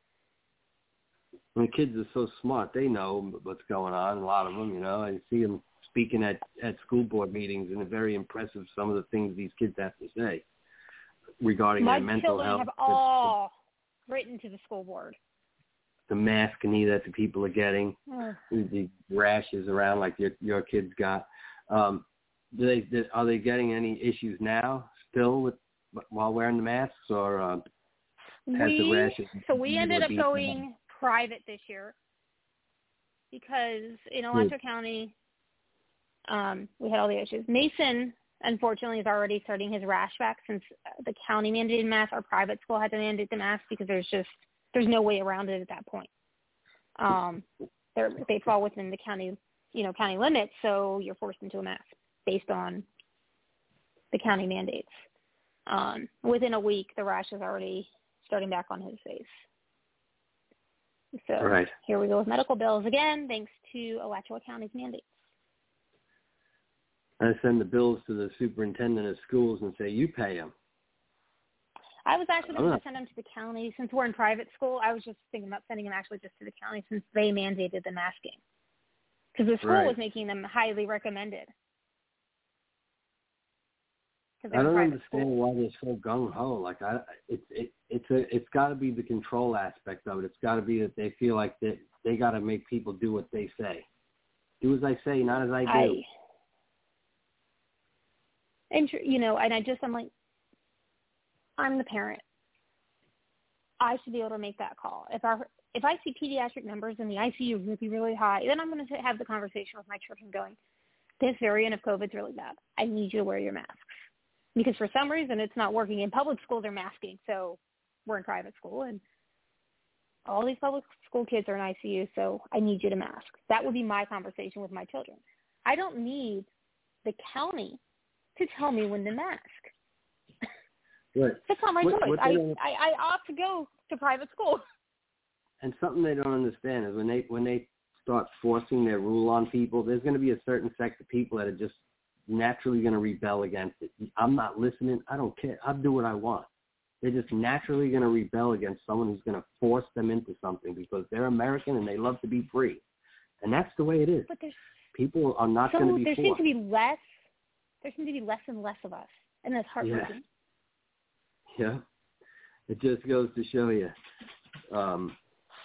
The kids are so smart. They know what's going on, a lot of them, you know. I see them speaking at, at school board meetings, and it's very impressive, some of the things these kids have to say regarding My their mental health. My children have all written to the school board. The mask need that the people are getting, oh. the rashes around like your your kids got. Um, do they do, are they getting any issues now still with while wearing the masks, or uh, has we, the rashes? So we ended up going them? private this year because in Alachua County um, we had all the issues. Mason, unfortunately, is already starting his rash back since the county mandated mask. Our private school had to mandate the mask because there's just There's no way around it at that point. Um, they fall within the county, you know, county limits, so you're forced into a mask based on the county mandates. Um, within a week, the rash is already starting back on his face. So right. Here we go with medical bills again, thanks to Alachua County's mandates. I send the bills to the superintendent of schools and say, you pay them. I was actually going to send them to the county. Since we're in private school, I was just thinking about sending them actually just to the county since they mandated the masking. Because the school right. was making them highly recommended. I don't understand school. why they're so gung-ho. Like, I, it's it, it's a, it's got to be the control aspect of it. It's got to be that they feel like they, they got to make people do what they say. Do as I say, not as I do. I, and, you know, and I just, I'm like, I'm the parent. I should be able to make that call. If our if I see pediatric numbers in the I C U really, really high, then I'm going to have the conversation with my children going, this variant of COVID is really bad. I need you to wear your masks. Because for some reason it's not working. In public school, they're masking. So we're in private school, and all these public school kids are in I C U, so I need you to mask. That would be my conversation with my children. I don't need the county to tell me when to mask. Right. That's not my what, choice. What I, I I opt to go to private school. And something they don't understand is when they when they start forcing their rule on people, there's going to be a certain sect of people that are just naturally going to rebel against it. I'm not listening. I don't care. I'll do what I want. They're just naturally going to rebel against someone who's going to force them into something because they're American and they love to be free. And that's the way it is. But there's, people are not so going to be there forced. seems to be less. There seems to be less and less of us, and that's heartbreaking. Yeah. Yeah, it just goes to show you. Um,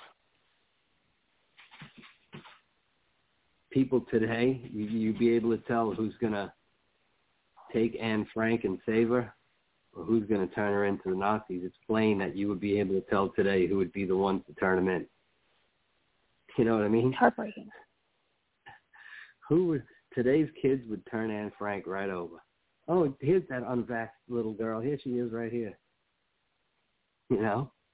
people today, you, you be able to tell who's going to take Anne Frank and save her or who's going to turn her into the Nazis. It's plain that you would be able to tell today who would be the ones to turn them in. You know what I mean? It's heartbreaking. Who would, today's kids would turn Anne Frank right over. Oh, here's that unvaxxed little girl. Here she is right here. You know?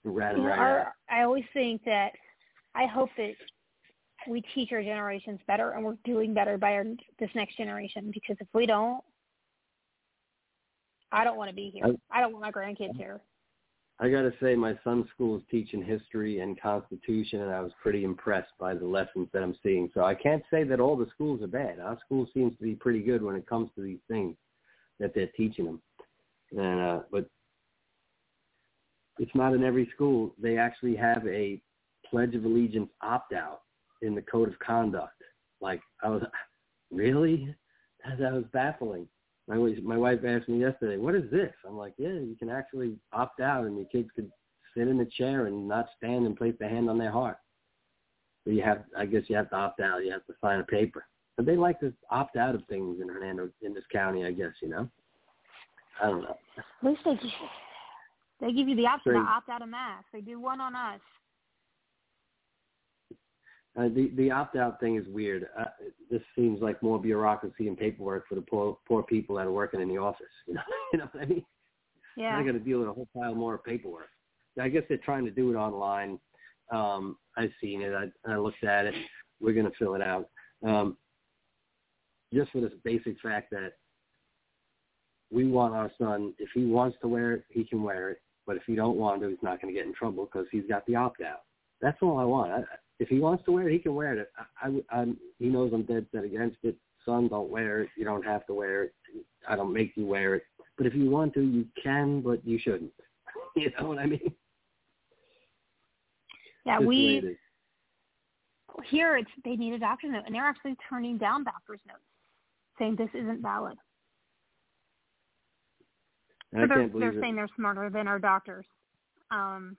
rat him You know, right our, out. I always think that I hope that we teach our generations better, and we're doing better by our, this next generation. Because if we don't, I don't want to be here. I, I don't want my grandkids here. I got to say, my son's school is teaching history and Constitution, and I was pretty impressed by the lessons that I'm seeing. So I can't say that all the schools are bad. Our school seems to be pretty good when it comes to these things that they're teaching them. And uh, but it's not in every school. They actually have a Pledge of Allegiance opt-out in the Code of Conduct. Like, I was, really? That was baffling. My my wife asked me yesterday, what is this? I'm like, yeah, you can actually opt out, and your kids could sit in a chair and not stand and place their hand on their heart. So you have, I guess you have to opt out. You have to sign a paper. But they like to opt out of things in Hernando, in this county, I guess, you know? I don't know. At least they, they give you the option Great. to opt out of mass. They do one on us. Uh, the the opt-out thing is weird. Uh, this seems like more bureaucracy and paperwork for the poor poor people that are working in the office. You know, you know what I mean? Yeah. I got to deal with a whole pile more of paperwork. I guess they're trying to do it online. Um, I've seen it. I, I looked at it. We're going to fill it out. Um, just for this basic fact that we want our son, if he wants to wear it, he can wear it. But if he don't want to, he's not going to get in trouble because he's got the opt-out. That's all I want. I, If he wants to wear it, he can wear it. I, I, I'm, he knows I'm dead set against it. Son, don't wear it. You don't have to wear it. I don't make you wear it. But if you want to, you can, but you shouldn't. You know what I mean? Yeah, Just we here it's they need a doctor's note, and they're actually turning down doctor's notes, saying this isn't valid. I So they're, can't believe they're it. saying they're smarter than our doctors. Um,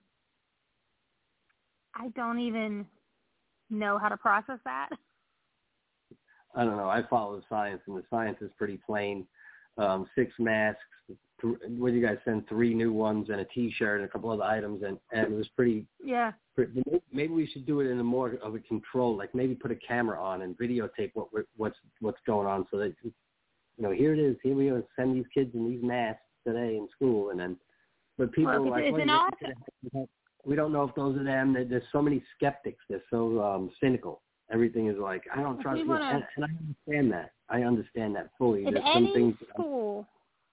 I don't even know how to process that. I don't know. I follow the science, and the science is pretty plain. Um, six masks. Th- what did you guys send? Three new ones and a T-shirt and a couple other items, and, and it was pretty, Yeah. pretty. Maybe we should do it in a more of a control, like maybe put a camera on and videotape what we're, what's what's going on, so that you know, here it is. Here we are. Send these kids in these masks today in school, and then, but people Well, are like, it's well, an you- we don't know if those are them. There's so many skeptics. They're so um, cynical. Everything is like, I don't If trust we you. wanna- And, and I understand that. I understand that fully. If There's some any things. school,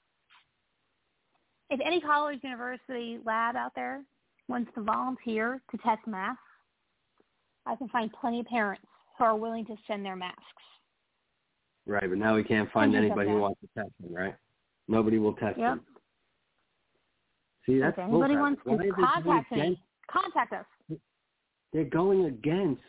if any college, university, lab out there wants to volunteer to test masks, I can find plenty of parents who are willing to send their masks. Right, but now we can't find Hundreds of anybody who them. wants to test them, right? Nobody will test Yep. them. See, that's if anybody bullcrap. wants Why to is it going contact me, against- contact us. They're going against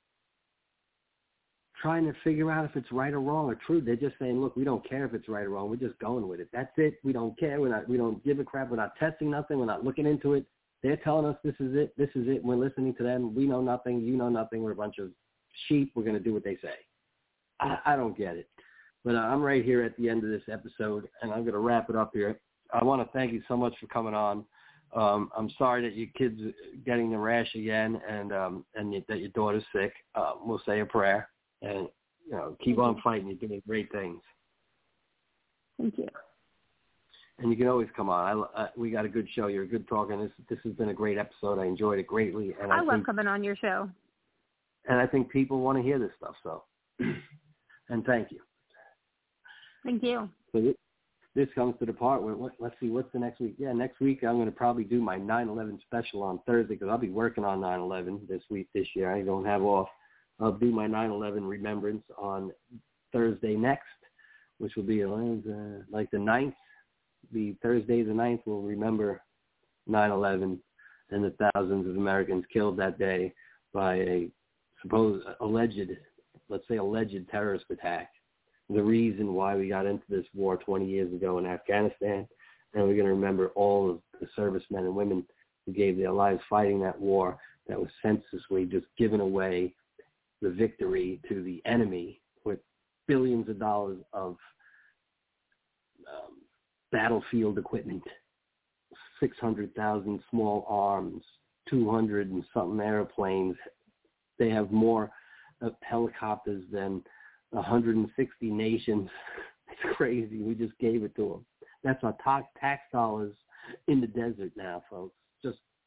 trying to figure out if it's right or wrong or true. They're just saying, look, we don't care if it's right or wrong. We're just going with it. That's it. We don't care. We're not. We don't give a crap. We're not testing nothing. We're not looking into it. They're telling us this is it. This is it. We're listening to them. We know nothing. You know nothing. We're a bunch of sheep. We're going to do what they say. I, I don't get it. But uh, I'm right here at the end of this episode, and I'm going to wrap it up here. I want to thank you so much for coming on. Um, I'm sorry that your kid's getting the rash again, and um, and you, that your daughter's sick. Uh, we'll say a prayer, and you know, keep Thank on you. fighting. You're doing great things, Thank you. and you can always come on. I, I, we got a good show. You're a good talker. And this this has been a great episode. I enjoyed it greatly, and I, I love think coming on your show. and I think people want to hear this stuff. So, and thank you. Thank you. So this, this comes to the part where, what, let's see, what's the next week? Yeah, next week I'm going to probably do my nine eleven special on Thursday because I'll be working on nine eleven this week, this year. I don't have off. I'll do my nine eleven remembrance on Thursday next, which will be uh, like the ninth. The Thursday the ninth will remember nine eleven and the thousands of Americans killed that day by a supposed alleged, let's say alleged terrorist attack. The reason why we got into this war twenty years ago in Afghanistan, and we're going to remember all of the servicemen and women who gave their lives fighting that war that was senselessly just given away the victory to the enemy with billions of dollars of um, battlefield equipment, six hundred thousand small arms, two hundred and something airplanes. They have more uh, helicopters than one hundred sixty nations. It's crazy. We just gave it to them. That's our tax tax dollars in the desert now, folks. Just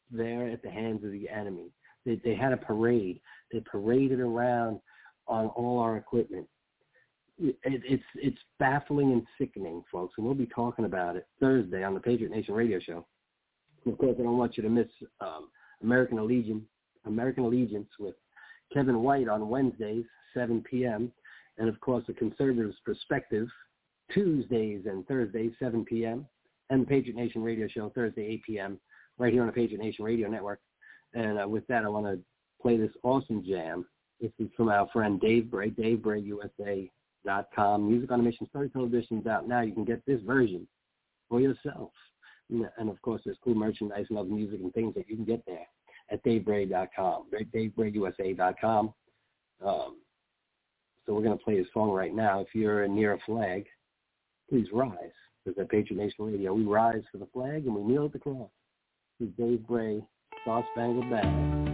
there at the hands of the enemy. They, they had a parade. They paraded around on all our equipment. It, it's it's baffling and sickening, folks, and we'll be talking about it Thursday on the Patriot Nation Radio Show. And of course, I don't want you to miss um, American Allegiance, American Allegiance with Kevin White on Wednesdays, seven p.m., and of course, the Conservatives' Perspective, Tuesdays and Thursdays, seven p.m., and the Patriot Nation Radio Show, Thursday, eight p.m., right here on the Patriot Nation Radio Network. And uh, with that, I want to play this awesome jam. This is from our friend Dave Bray, Dave Bray U S A dot com. Music on a Mission Storyteller Edition is out now. You can get this version for yourself. And, of course, there's cool merchandise and other music and things that you can get there at Dave Bray dot com, Dave Bray U S A dot com. Um, so we're going to play a song right now. If you're near a flag, please rise. Because at Patriot Nation Radio, we rise for the flag and we kneel at the cross. This is Dave Bray, Star Spangled Banner.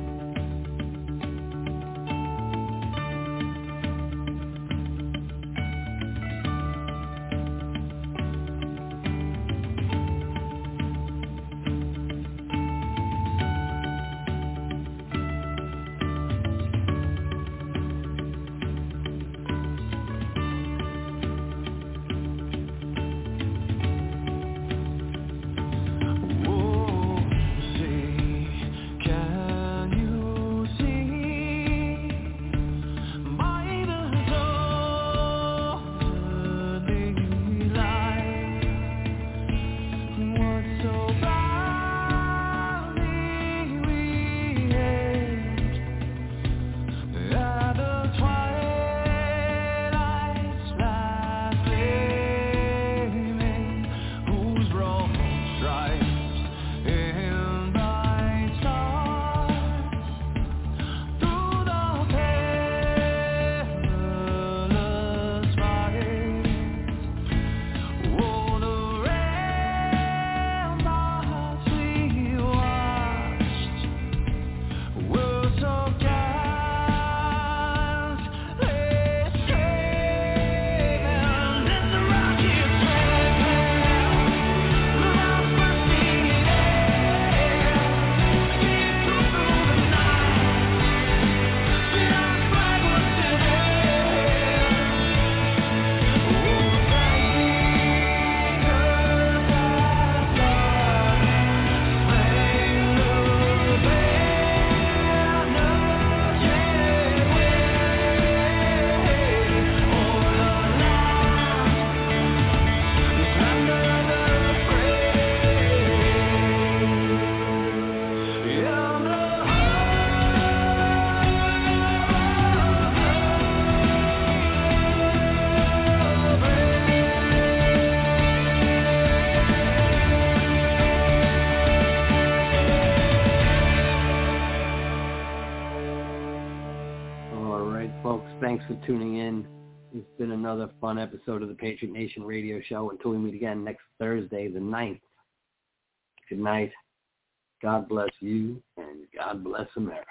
Thanks for tuning in. It's been another fun episode of the Patriot Nation Radio Show. Until we meet again next Thursday, the ninth. Good night. God bless you, and God bless America.